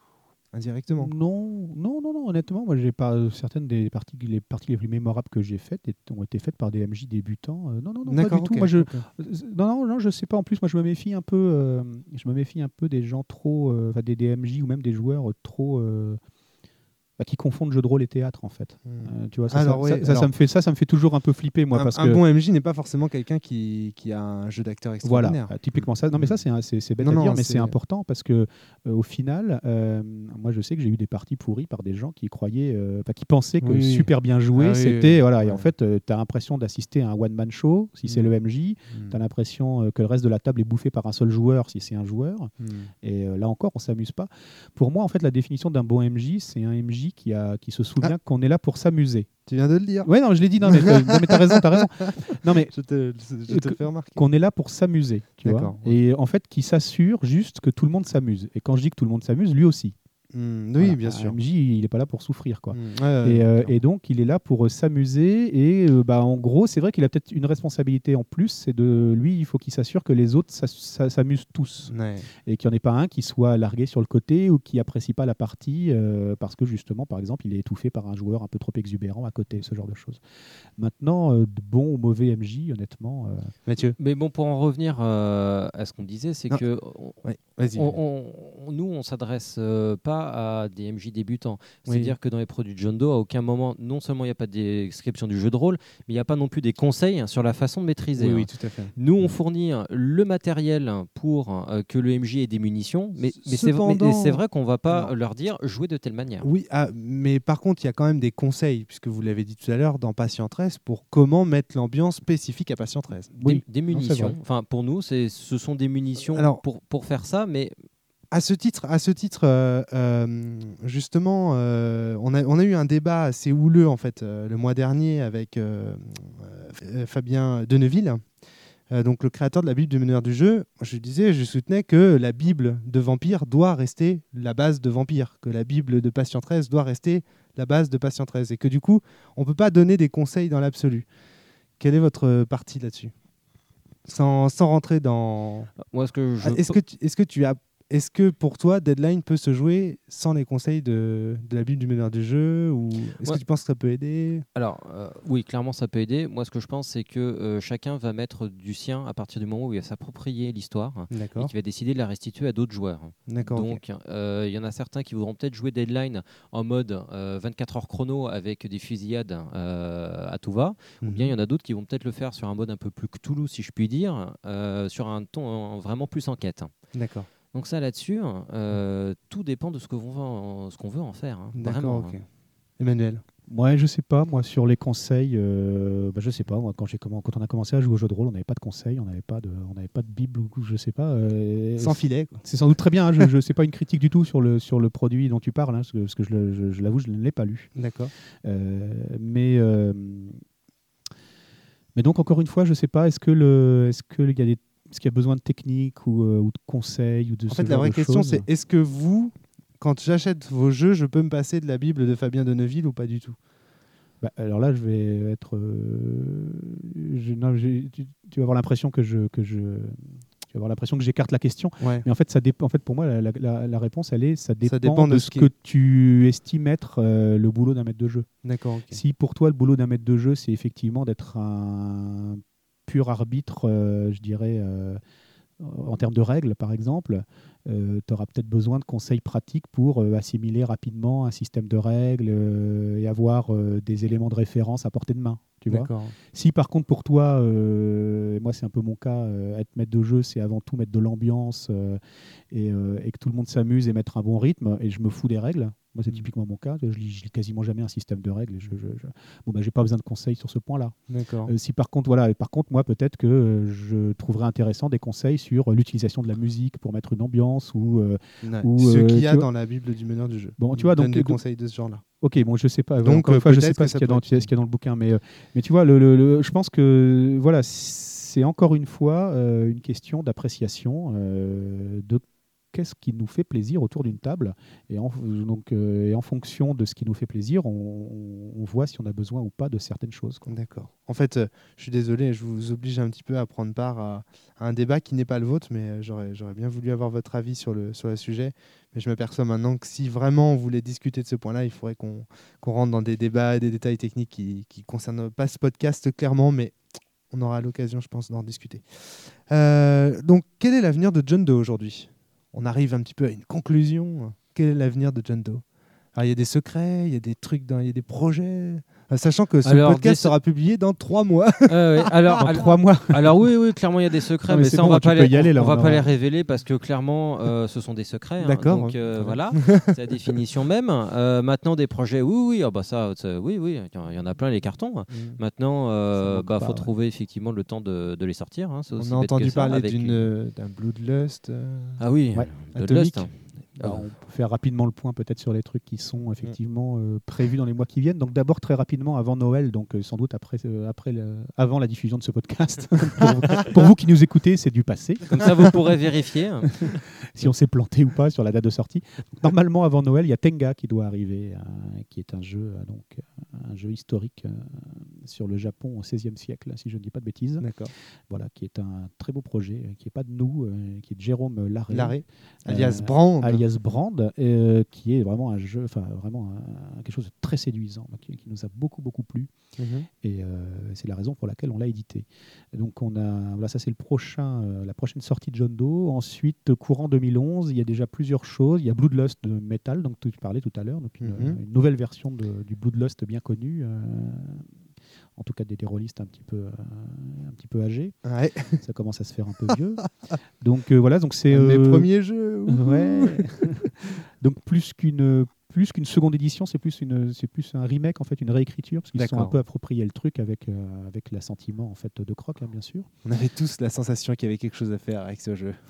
indirectement. Non, non, non, non, honnêtement, moi, j'ai pas euh, certaines des parties, les parties les plus mémorables que j'ai faites et- ont été faites par des M J débutants. Euh, non, non, non, pas D'accord, du tout. ok, Moi, je, ok. euh, non, non, non, je sais pas. En plus, moi, je me méfie un peu, euh, je me méfie un peu des gens trop, euh, enfin, des, des M J ou même des joueurs trop. euh, bah, qui confondent jeu de rôle et théâtre en fait. Hmm. Euh, tu vois, ça, Alors, ça, ouais, ça, ça, alors- ça me fait ça, ça me fait toujours un peu flipper moi Un, parce un que bon M J n'est pas forcément quelqu'un qui, qui a un jeu d'acteur voilà, extraordinaire. euh, typiquement ça. Non mais ça c'est un- c'est c'est bête Non, à non, dire, mais c'est- c'est important parce que euh, au final, euh, moi je sais que j'ai eu des parties pourries par des gens qui croyaient, euh, enfin, qui pensaient que Oui, oui. super bien joué, Ah oui, c'était oui, voilà. Et ouais. en fait, tu as l'impression d'assister à un one man show si c'est Hmm. le M J. Hmm. Tu as l'impression euh, que le reste de la table est bouffé par un seul joueur si c'est un joueur. Hmm. Et euh, là encore, on s'amuse pas. Pour moi, en fait, la définition d'un bon M J, c'est un M J qui a qui se souvient Ah. qu'on est là pour s'amuser. Tu viens de le dire. Ouais, non, je l'ai dit. Non, mais, euh, non, mais t'as raison, t'as raison. Non, mais Je te, je te que- fais remarquer. qu'on est là pour s'amuser, tu vois. D'accord, ouais. Et en fait, qui s'assure juste que tout le monde s'amuse. Et quand je dis que tout le monde s'amuse, lui aussi. Hmm, oui, Voilà. bien Un sûr. M J, il n'est pas là pour souffrir, quoi. Hmm, ouais, ouais, Et, euh, clairement. et donc, il est là pour euh, s'amuser. Et euh, bah, en gros, c'est vrai qu'il a peut-être une responsabilité en plus. C'est de lui, il faut qu'il s'assure que les autres s'as- s'as- s'amusent tous. Ouais. Et qu'il n'y en ait pas un qui soit largué sur le côté ou qui apprécie pas la partie euh, parce que justement, par exemple, il est étouffé par un joueur un peu trop exubérant à côté, ce genre de choses. Maintenant, euh, de bon ou mauvais M J, honnêtement. euh, Mathieu. Mais bon, pour en revenir euh, à ce qu'on disait, c'est Non. que on- Ouais, vas-y. on- on- on- nous, on s'adresse euh, pas à des M J débutants. Oui. C'est-à-dire que dans les produits de John Doe, à aucun moment, non seulement il n'y a pas de description du jeu de rôle, mais il n'y a pas non plus des conseils sur la façon de maîtriser. Oui, hein. oui, tout à fait. Nous, on fournit le matériel pour euh, que le M J ait des munitions, mais, mais c'est mais- Cependant- mais c'est vrai qu'on ne va pas Alors- leur dire jouer de telle manière. Oui, ah, mais par contre, il y a quand même des conseils, puisque vous l'avez dit tout à l'heure, dans Patient treize, pour comment mettre l'ambiance spécifique à Patient treize. Des, Oui. des Non, c'est munitions. vrai. Enfin, pour nous, c'est, ce sont des munitions Alors- pour, pour faire ça, mais À ce titre, à ce titre euh, euh, justement, euh, on, a, on a eu un débat assez houleux en fait, euh, le mois dernier avec euh, euh, Fabien Deneville, euh, donc le créateur de la Bible du meneur du jeu. Je disais, je soutenais que la Bible de Vampire doit rester la base de Vampire, que la Bible de Patient treize doit rester la base de Patient treize, et que du coup, on ne peut pas donner des conseils dans l'absolu. Quelle est votre partie là-dessus, sans, sans rentrer dans... moi, ce que je Ah, Est-ce que, tu- est-ce que tu as, est-ce que pour toi, Deadline peut se jouer sans les conseils de, de la Bible du meneur du jeu, ou est-ce Ouais. que tu penses que ça peut aider? Alors, euh, oui, clairement, ça peut aider. Moi, ce que je pense, c'est que euh, chacun va mettre du sien à partir du moment où il va s'approprier l'histoire et D'accord, qui va décider de la restituer à d'autres joueurs. d'accord. ok. Donc, euh, il y en a certains qui voudront peut-être jouer Deadline en mode euh, vingt-quatre heures chrono avec des fusillades euh, à tout va. Ou bien il y en a d'autres qui vont peut-être le faire sur un mode un peu plus Cthulhu, si je puis dire, euh, sur un ton euh, vraiment plus enquête. D'accord, Donc ça, là-dessus, euh, tout dépend de ce que qu'on veut en, ce qu'on veut en faire. hein. d'accord, Vraiment. ok. Emmanuel. Ouais, je sais pas, moi, sur les conseils, euh, bah, je sais pas, moi, quand, j'ai commen- quand on a commencé à jouer au jeu de rôle, on n'avait pas de conseils, on n'avait pas de, on n'avait pas de Bible, ou je sais pas. euh, Sans filet, quoi. C'est sans doute très bien, hein, je ne sais pas une critique du tout sur le, sur le produit dont tu parles, hein, parce que, parce que je, le- je- je l'avoue, je ne l'ai pas lu. D'accord. Euh, mais, euh, mais donc, encore une fois, je sais pas, est-ce que le, est-ce que il y a des, est-ce qu'il y a besoin de techniques ou, euh, ou de conseils ou de En ce fait, la genre vraie de question, choses c'est est-ce que vous, quand j'achète vos jeux, je peux me passer de la Bible de Fabien Deneville ou pas du tout? Bah, alors là, je vais être. euh, je- non, j'ai- tu, tu vas avoir l'impression que je, que je, tu vas avoir l'impression que j'écarte la question. Ouais. Mais en fait, ça dépend. En fait, pour moi, la, la- la- la réponse, elle est, ça dépend, dépend de de ce ce qui que est- tu estimes être euh, le boulot d'un maître de jeu. D'accord, ok. Si pour toi, le boulot d'un maître de jeu, c'est effectivement d'être un pur arbitre, euh, je dirais, euh, en termes de règles, par exemple, tu auras peut-être besoin de conseils pratiques pour euh, assimiler rapidement un système de règles euh, et avoir euh, des éléments de référence à portée de main. Tu vois. D'accord. Si par contre pour toi, euh, et moi c'est un peu mon cas, euh, être maître de jeu, c'est avant tout mettre de l'ambiance euh, et, euh, et que tout le monde s'amuse et mettre un bon rythme, et je me fous des règles. Moi c'est Mhm. typiquement mon cas, je lis, je lis quasiment jamais un système de règles. Et je, je, je... Bon, bah, j'ai pas besoin de conseils sur ce point-là. D'accord. Euh, si par contre, voilà, par contre, moi, peut-être que euh, je trouverais intéressant des conseils sur l'utilisation de la musique pour mettre une ambiance ou. euh, Ouais. ou, Ce euh, qu'il y a tu vois- dans la Bible du meneur du jeu. Bon, tu vois, Donne donc- des donc- conseils de ce genre-là. Ok, bon, je sais pas. Donc, Encore une euh, fois, je sais peut-être pas que ce ça qu'il y a peut dans, être- ce qu'il y a dans le bouquin, mais, euh, mais tu vois, le, le- le- je pense que voilà, c'est encore une fois euh, une question d'appréciation euh, de qu'est-ce qui nous fait plaisir autour d'une table. Et en, donc, euh, et en fonction de ce qui nous fait plaisir, on, on voit si on a besoin ou pas de certaines choses, quoi. D'accord. En fait, euh, je suis désolé, je vous oblige un petit peu à prendre part à, à un débat qui n'est pas le vôtre, mais euh, j'aurais, j'aurais bien voulu avoir votre avis sur le, sur le sujet. Mais je m'aperçois maintenant que si vraiment on voulait discuter de ce point-là, il faudrait qu'on, qu'on rentre dans des débats et des détails techniques qui ne concernent pas ce podcast clairement, mais on aura l'occasion, je pense, d'en discuter. Euh, donc, quel est l'avenir de John Doe aujourd'hui ? On arrive un petit peu à une conclusion. Quel est l'avenir de John Doe ? Alors, il y a des secrets, il y a des trucs, dans, il y a des projets. Euh, sachant que ce alors, podcast des... sera publié dans trois mois. Euh, ouais. Alors, dans alors, trois mois. Alors oui, oui, clairement il y a des secrets, non, mais, mais ça bon, on va pas les, aller, là, on, on va on pas a... les révéler parce que clairement euh, ce sont des secrets. Hein, D'accord. donc euh, ouais. voilà, c'est la définition même. Euh, maintenant des projets, oui, oui, oh, bah ça, ça, oui, oui, il y en a plein les cartons. Mmh. Maintenant, euh, bah pas, faut ouais. trouver effectivement le temps de, de les sortir. Hein, c'est aussi on a entendu ça, parler d'une, une... euh, d'un Bloodlust. Euh... Ah oui, ouais. Bloodlust. Hein. Alors, on peut faire rapidement le point peut-être sur les trucs qui sont effectivement euh, prévus dans les mois qui viennent. Donc d'abord très rapidement avant Noël, donc euh, sans doute après, euh, après le, avant la diffusion de ce podcast. pour, pour vous qui nous écoutez, c'est du passé. Comme ça, vous pourrez vérifier si on s'est planté ou pas sur la date de sortie. Donc, normalement avant Noël, il y a Tenga qui doit arriver, euh, qui est un jeu euh, donc un jeu historique euh, sur le Japon au seizième siècle, si je ne dis pas de bêtises. D'accord. Voilà, qui est un très beau projet, euh, qui n'est pas de nous, euh, qui est de Jérôme Larrey, Larrey alias euh, Brand. alias Brand, euh, qui est vraiment un jeu, enfin vraiment un, quelque chose de très séduisant, qui, qui nous a beaucoup beaucoup plu, mm-hmm. et euh, c'est la raison pour laquelle on l'a édité. Donc on a, voilà, ça c'est le prochain, euh, la prochaine sortie de John Doe. Ensuite, courant deux mille onze, il y a déjà plusieurs choses. Il y a Bloodlust de Metal, donc tu parlais tout à l'heure, donc une, mm-hmm. une nouvelle version de, du Bloodlust bien connu. Euh, en tout cas des, des rôlistes un petit peu euh, un petit peu âgés. Ouais. Ça commence à se faire un peu vieux. Donc euh, voilà, donc c'est euh, mes euh, premiers jeux. Ouais. Donc plus qu'une plus qu'une seconde édition, c'est plus une c'est plus un remake en fait, une réécriture parce qu'ils se sont un peu approprié le truc avec euh, avec l'assentiment en fait de Croc, hein, bien sûr. On avait tous la sensation qu'il y avait quelque chose à faire avec ce jeu.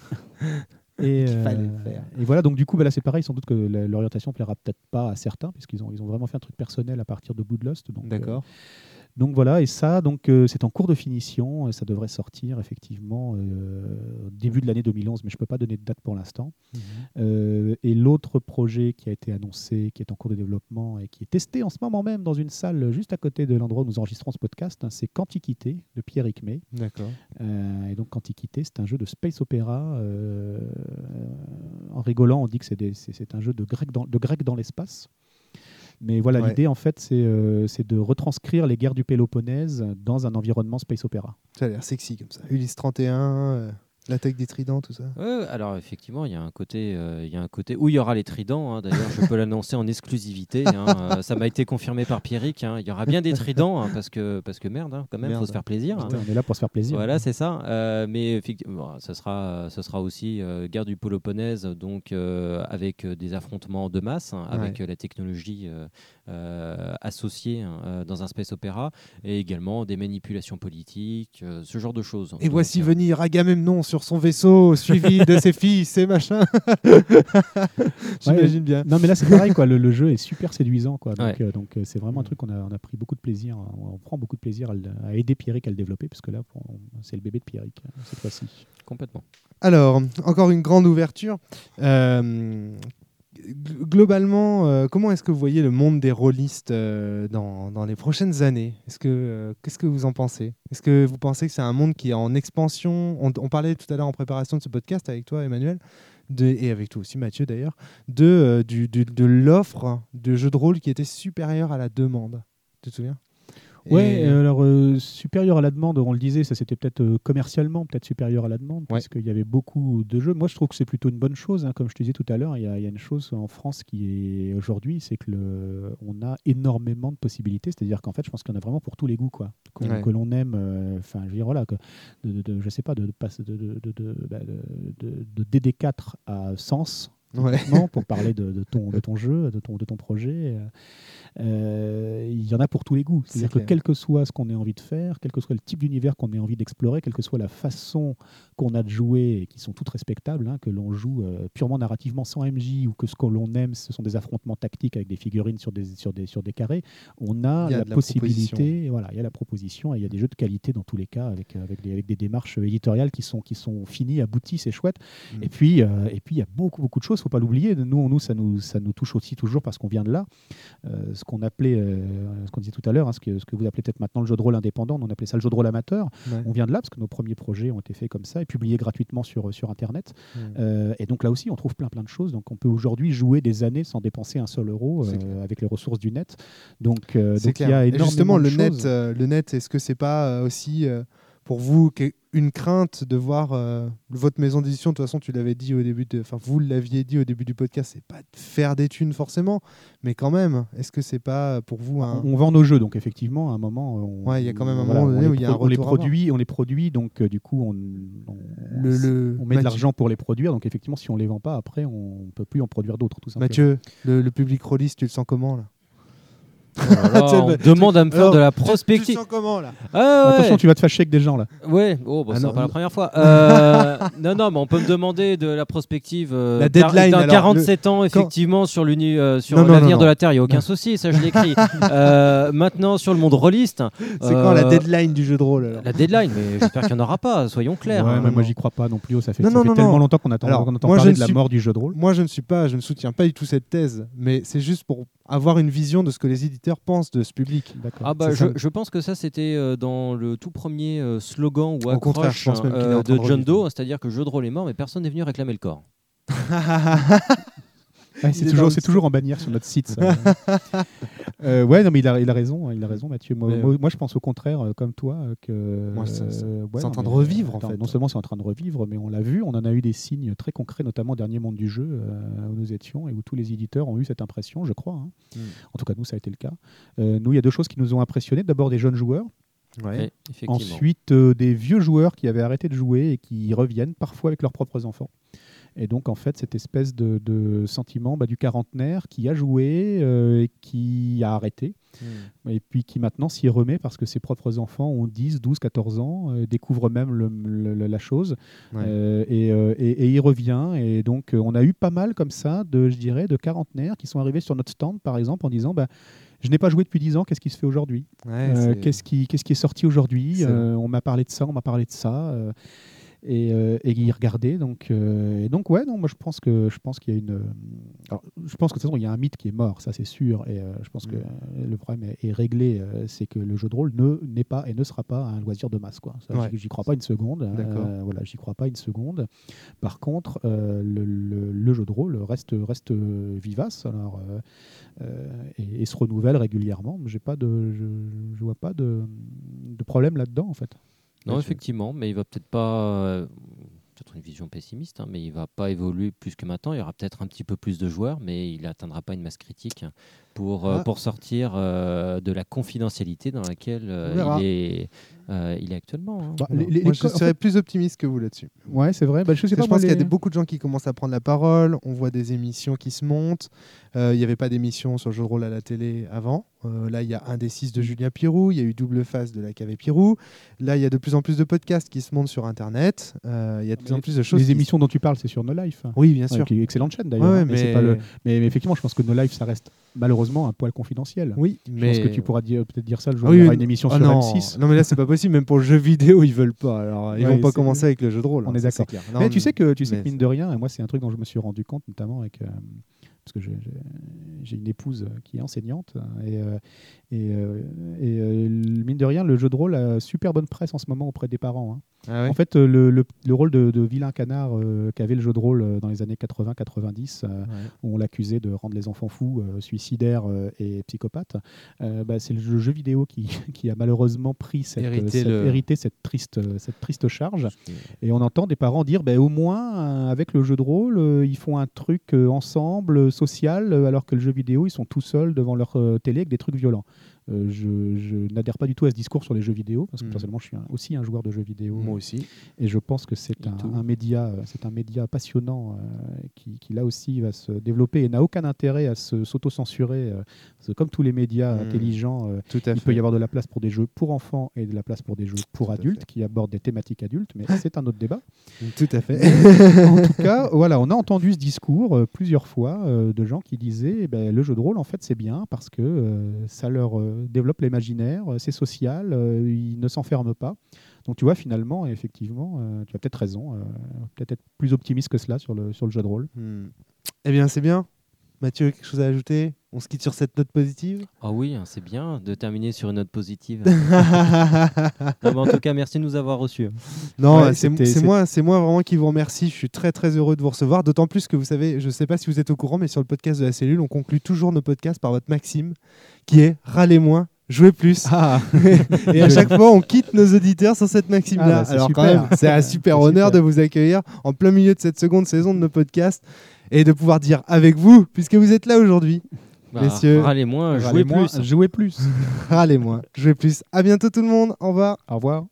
Et, euh, et voilà, donc du coup, bah là c'est pareil, sans doute que l'orientation plaira peut-être pas à certains, puisqu'ils ont, ils ont vraiment fait un truc personnel à partir de Bloodlust. Donc, d'accord. Euh, donc voilà, et ça, donc, euh, c'est en cours de finition, et ça devrait sortir effectivement euh, début de l'année deux mille onze, mais je ne peux pas donner de date pour l'instant. Mmh. Euh, et l'autre projet qui a été annoncé, qui est en cours de développement et qui est testé en ce moment même dans une salle juste à côté de l'endroit où nous enregistrons ce podcast, hein, c'est Quantiquité de Pierrick May. D'accord. Euh, et donc Quantiquité, c'est un jeu de space opéra. Euh, en rigolant, on dit que c'est, des, c'est, c'est un jeu de grec dans, de grec dans l'espace. Mais voilà, ouais. L'idée, en fait, c'est, euh, c'est de retranscrire les guerres du Péloponnèse dans un environnement space opéra. Ça a l'air sexy comme ça. Ulysse trente et un, euh, l'attaque des tridents, tout ça. Ouais, alors effectivement, il y a un côté, euh, il y a un côté où il y aura les tridents. Hein, d'ailleurs, je peux l'annoncer en exclusivité. Hein, euh, ça m'a été confirmé par Pierrick. Hein, il y aura bien des tridents hein, parce que parce que merde, hein, quand même, merde. Faut se faire plaisir. Putain, hein. On est là pour se faire plaisir. Voilà, c'est ça. Euh, mais effectivement, ce sera, ce sera aussi euh, guerre du Péloponnèse, donc euh, avec des affrontements de masse, hein, avec ouais. la technologie euh, euh, associée hein, dans un space opéra, et également des manipulations politiques, euh, ce genre de choses. Et donc, voici euh... venir Agamemnon sur son vaisseau, suivi de ses fils et machin. J'imagine ouais, bien. Non, mais là, c'est pareil, quoi. Le, le jeu est super séduisant, quoi. Donc, ouais. euh, donc c'est vraiment un truc qu'on a, on a pris beaucoup de plaisir. On prend beaucoup de plaisir à, à aider Pierrick à le développer, parce que là, on, c'est le bébé de Pierrick, cette fois-ci. Complètement. Alors, encore une grande ouverture. Euh, globalement, euh, comment est-ce que vous voyez le monde des rôlistes euh, dans, dans les prochaines années ? Est-ce que, euh, qu'est-ce que vous en pensez ? Est-ce que vous pensez que c'est un monde qui est en expansion ? on, on parlait tout à l'heure en préparation de ce podcast avec toi, Emmanuel, de, et avec toi aussi, Mathieu, d'ailleurs, de, euh, du, du, de l'offre de jeux de rôle qui était supérieure à la demande. Tu te souviens ? Ouais, et... alors euh, supérieur à la demande, on le disait, ça c'était peut-être euh, commercialement peut-être supérieur à la demande, ouais. Parce qu'il y avait beaucoup de jeux. Moi, je trouve que c'est plutôt une bonne chose, hein. Comme je te disais tout à l'heure, il y, y a une chose en France qui est aujourd'hui, c'est que le, on a énormément de possibilités. C'est-à-dire qu'en fait, je pense qu'on a vraiment pour tous les goûts, quoi. Qu'on, ouais. Que l'on aime, enfin, euh, je veux dire, voilà, que de, de, de, je sais pas, de, de, de, de, de, de, de, de D D quatre à Sens. Ouais. pour parler de, de, ton, de ton jeu, de ton, de ton projet. Euh, il y en a pour tous les goûts. C'est-à-dire C'est que clair. quel que soit ce qu'on ait envie de faire, quel que soit le type d'univers qu'on ait envie d'explorer, quelle que soit la façon qu'on a de jouer, et qui sont toutes respectables, hein, que l'on joue euh, purement narrativement sans M J ou que ce que l'on aime, ce sont des affrontements tactiques avec des figurines sur des, sur des, sur des carrés, on a Il y a la de la possibilité, voilà, il y a la proposition et il y a des jeux de qualité dans tous les cas avec, avec, des, avec des démarches éditoriales qui sont, qui sont finies, abouties, c'est chouette. Mm. Et puis, euh, et puis il y a beaucoup, beaucoup de choses, il ne faut pas l'oublier. Nous, nous, ça nous, ça nous touche aussi toujours parce qu'on vient de là. Euh, ce qu'on appelait, euh, ce qu'on disait tout à l'heure, hein, ce, que, ce que vous appelez peut-être maintenant le jeu de rôle indépendant, on appelait ça le jeu de rôle amateur. Ouais. On vient de là parce que nos premiers projets ont été faits comme ça et publiés gratuitement sur, sur Internet. Mm. Euh, et donc là aussi, on trouve plein plein de choses. Donc on peut aujourd'hui jouer des années sans dépenser un seul euro euh, avec les ressources du net. Donc, euh, C'est donc il y a clair. Et énormément justement, de le choses. net, euh, le net, est-ce que c'est pas euh, aussi euh, pour vous que- une crainte de voir euh, votre maison d'édition, de toute façon, tu l'avais dit au début, de, enfin vous l'aviez dit au début du podcast, c'est pas de faire des thunes forcément, mais quand même, est-ce que c'est pas pour vous un... On, on vend nos jeux, donc effectivement, à un moment, on, Ouais, il y a quand même un voilà, moment on donné les où il y a un pro- on les retour à avoir. produit, on les produit, donc euh, du coup, on, on, Le- le- on met de Mathieu- l'argent pour les produire. Donc effectivement, si on les vend pas, après, on peut plus en produire d'autres, tout simplement. Mathieu, le, le public rôliste, tu le sens comment là? Alors, on Tu- demande à me faire Alors, de la tu- Tu le prospective. sens comment là? Ah ouais. Attention, tu vas te fâcher avec des gens là. Ouais, oh, bah, Ah c'est non, pas la non. première fois. Euh, non, non, mais on peut me demander de la prospective euh, La deadline, d'un alors, quarante-sept ans, effectivement, sur l'uni- euh, sur Non, non, l'avenir non, de non. la Terre, il n'y a aucun souci, ça je l'écris. Euh, maintenant, sur le monde rôliste. C'est quand la euh, deadline du jeu de rôle alors? La deadline, mais j'espère qu'il n'y en aura pas, soyons clairs. Ouais, hein. mais moi, j'y crois pas non plus. Ça fait, Non, ça non, fait non, tellement non. longtemps qu'on attend, Alors, qu'on entend moi, je parler ne de la suis- mort du jeu de rôle. Moi, je ne suis pas, je ne soutiens pas du tout cette thèse, mais c'est juste pour avoir une vision de ce que les éditeurs pensent de ce public. D'accord. Ah bah, C'est je, ça. je pense que ça c'était euh, dans le tout premier euh, slogan ou Au contraire, accroche je pense même qu'il est euh, en train de de John revivre. Doe, c'est-à-dire que le jeu de rôle est mort mais personne n'est venu réclamer le corps. Ouais, c'est Il est toujours, dans c'est le- toujours en bannière sur notre site. Ça. Euh, ouais, non, mais il a, il a raison, hein, il a raison, Mathieu. Moi, Mais, moi, moi, je pense au contraire, euh, comme toi, euh, que Moi, c'est- c'est- euh, c'est en non, train de mais, revivre, en attends, fait. Non seulement c'est en train de revivre, mais on l'a vu, on en a eu des signes très concrets, notamment au dernier monde du jeu euh, où nous étions et où tous les éditeurs ont eu cette impression, je crois. hein. Mm. En tout cas, nous, ça a été le cas. Euh, nous, il y a deux choses qui nous ont impressionnés. D'abord, des jeunes joueurs. Ouais. Ouais, effectivement. Ensuite, euh, des vieux joueurs qui avaient arrêté de jouer et qui reviennent parfois avec leurs propres enfants. Et donc, en fait, cette espèce de, de sentiment bah, du quarantenaire qui a joué euh, et qui a arrêté, Mm. et puis qui maintenant s'y remet parce que ses propres enfants ont dix, douze, quatorze ans, euh, découvrent même le- le- la chose, Ouais. euh, et, euh, et, et il revient. Et donc, euh, on a eu pas mal comme ça, de, je dirais, de quarantenaires qui sont arrivés sur notre stand, par exemple, en disant bah, je n'ai pas joué depuis dix ans, qu'est-ce qui se fait aujourd'hui Ouais, Euh, c'est- qu'est-ce qui, qu'est-ce qui est sorti aujourd'hui C'est Euh, On m'a parlé de ça, on m'a parlé de ça. euh, et, euh, et y regarder. Donc, euh, et donc, ouais, non, moi je pense que je pense qu'il y a une. euh, alors, je pense que de toute façon, il y a un mythe qui est mort, ça c'est sûr. Et euh, je pense Mm. que euh, le problème est, est réglé. euh, c'est que le jeu de rôle ne n'est pas et ne sera pas un loisir de masse, quoi. Ça, Ouais. j'y- J'y crois pas une seconde. hein, D'accord. euh, voilà, j'y crois pas une seconde. Par contre, euh, le, le- le jeu de rôle reste reste euh, vivace. Alors. euh, euh, et, et se renouvelle régulièrement. J'ai pas de, je, je vois pas de, de problème là-dedans en fait. Non, Là-dessus. effectivement, mais il va peut-être pas. euh, peut-être une vision pessimiste, hein, mais il va pas évoluer plus que maintenant. Il y aura peut-être un petit peu plus de joueurs, mais il n'atteindra pas une masse critique pour, euh, Ah. pour sortir euh, de la confidentialité dans laquelle euh, On verra. il, est, euh, il est actuellement. hein. Bah, Voilà. les- les- Moi, les je co- en serais fait- plus optimiste que vous là-dessus. Ouais, c'est vrai. Bah, je sais Parce que pas. je moi, pense qu'il y a les- des- beaucoup de gens qui commencent à prendre la parole. On voit des émissions qui se montent. Euh, Il n'y avait pas d'émission sur le jeu de rôle à la télé avant. Euh, là, il y a un des six de Julien Pirou. Il y a eu Double Face de la Cave Pirou. Là, il y a de plus en plus de podcasts qui se montent sur Internet. Euh, Il y a de plus en plus de choses. Les qui- émissions dont tu parles, c'est sur No Life. hein. Oui, bien Ouais, sûr. qui est une excellente chaîne d'ailleurs. Ouais, hein, ouais, mais, mais... c'est pas le... mais, mais effectivement, je pense que No Life, ça reste malheureusement un poil confidentiel. Oui, Je mais pense que tu pourras dire- peut-être dire ça le jour Ah où il oui, y aura oui, une émission Ah sur non. M six. Non, mais là, c'est pas possible. Même pour le jeu vidéo, ils veulent pas. Alors, ils Ouais, vont pas c'est- commencer avec le jeu de rôle. On hein, est ça, d'accord. c'est clair. Non, Mais tu sais que, tu sais mais que mine de rien, et moi c'est un truc dont je me suis rendu compte notamment avec, euh, parce que j'ai- j'ai j'ai une épouse qui est enseignante hein, et, euh, et, euh, et, euh, mine de rien, le jeu de rôle a super bonne presse en ce moment auprès des parents. hein. Ah ouais En fait, euh, le, le- le rôle de, de vilain canard euh, qu'avait le jeu de rôle euh, dans les années quatre-vingts quatre-vingt-dix, euh, Ouais. où on l'accusait de rendre les enfants fous, euh, suicidaires euh, et psychopathes, euh, bah, c'est le jeu, jeu vidéo qui, qui a malheureusement pris cette, Hérité cette- le- hérité cette triste, euh, cette triste charge. Et on entend des parents dire bah, au moins, euh, avec le jeu de rôle, euh, ils font un truc euh, ensemble, euh, social, euh, alors que le jeu vidéo, ils sont tout seuls devant leur euh, télé avec des trucs violents. Euh, je, je n'adhère pas du tout à ce discours sur les jeux vidéo, parce que Mmh. personnellement, je suis un- aussi un joueur de jeux vidéo. Moi aussi. Et je pense que c'est un, un média, euh, c'est un média passionnant euh, qui, qui, là aussi, va se développer et n'a aucun intérêt à se, s'auto-censurer. Euh, parce que comme tous les médias Mmh. intelligents, euh, Tout à il fait. peut y avoir de la place pour des jeux pour enfants et de la place pour des jeux pour Tout à adultes fait. qui abordent des thématiques adultes, mais c'est un autre débat. Tout à fait. En tout cas, voilà, on a entendu ce discours euh, plusieurs fois euh, de gens qui disaient eh ben, le jeu de rôle, en fait, c'est bien parce que euh, ça leur euh, développe l'imaginaire, euh, c'est social, euh, ils ne s'enferment pas. Donc tu vois, finalement, effectivement, euh, tu as peut-être raison, euh, peut-être être plus optimiste que cela sur le, sur le jeu de rôle. Hmm. Eh bien, c'est bien. Mathieu, quelque chose à ajouter? On se quitte sur cette note positive? Ah oui, c'est bien de terminer sur une note positive. Non, mais en tout cas, merci de nous avoir reçus. Non, Ouais, c'est c'était- c'est c'est- moi, c'est moi vraiment qui vous remercie. Je suis très très heureux de vous recevoir. D'autant plus que vous savez, je ne sais pas si vous êtes au courant, mais sur le podcast de la cellule, on conclut toujours nos podcasts par votre maxime, qui est râlez moins, jouez plus. Ah, Et à chaque fois, on quitte nos auditeurs sur cette maxime-là. Ah bah, c'est Alors quand super. même, c'est un super C'est honneur super. de vous accueillir en plein milieu de cette seconde saison de nos podcasts et de pouvoir dire avec vous, puisque vous êtes là aujourd'hui, Bah, Messieurs, râlez moins, jouez Râlez moins, plus. jouez plus. râlez moins, jouez plus. À bientôt tout le monde. Au revoir. Au revoir.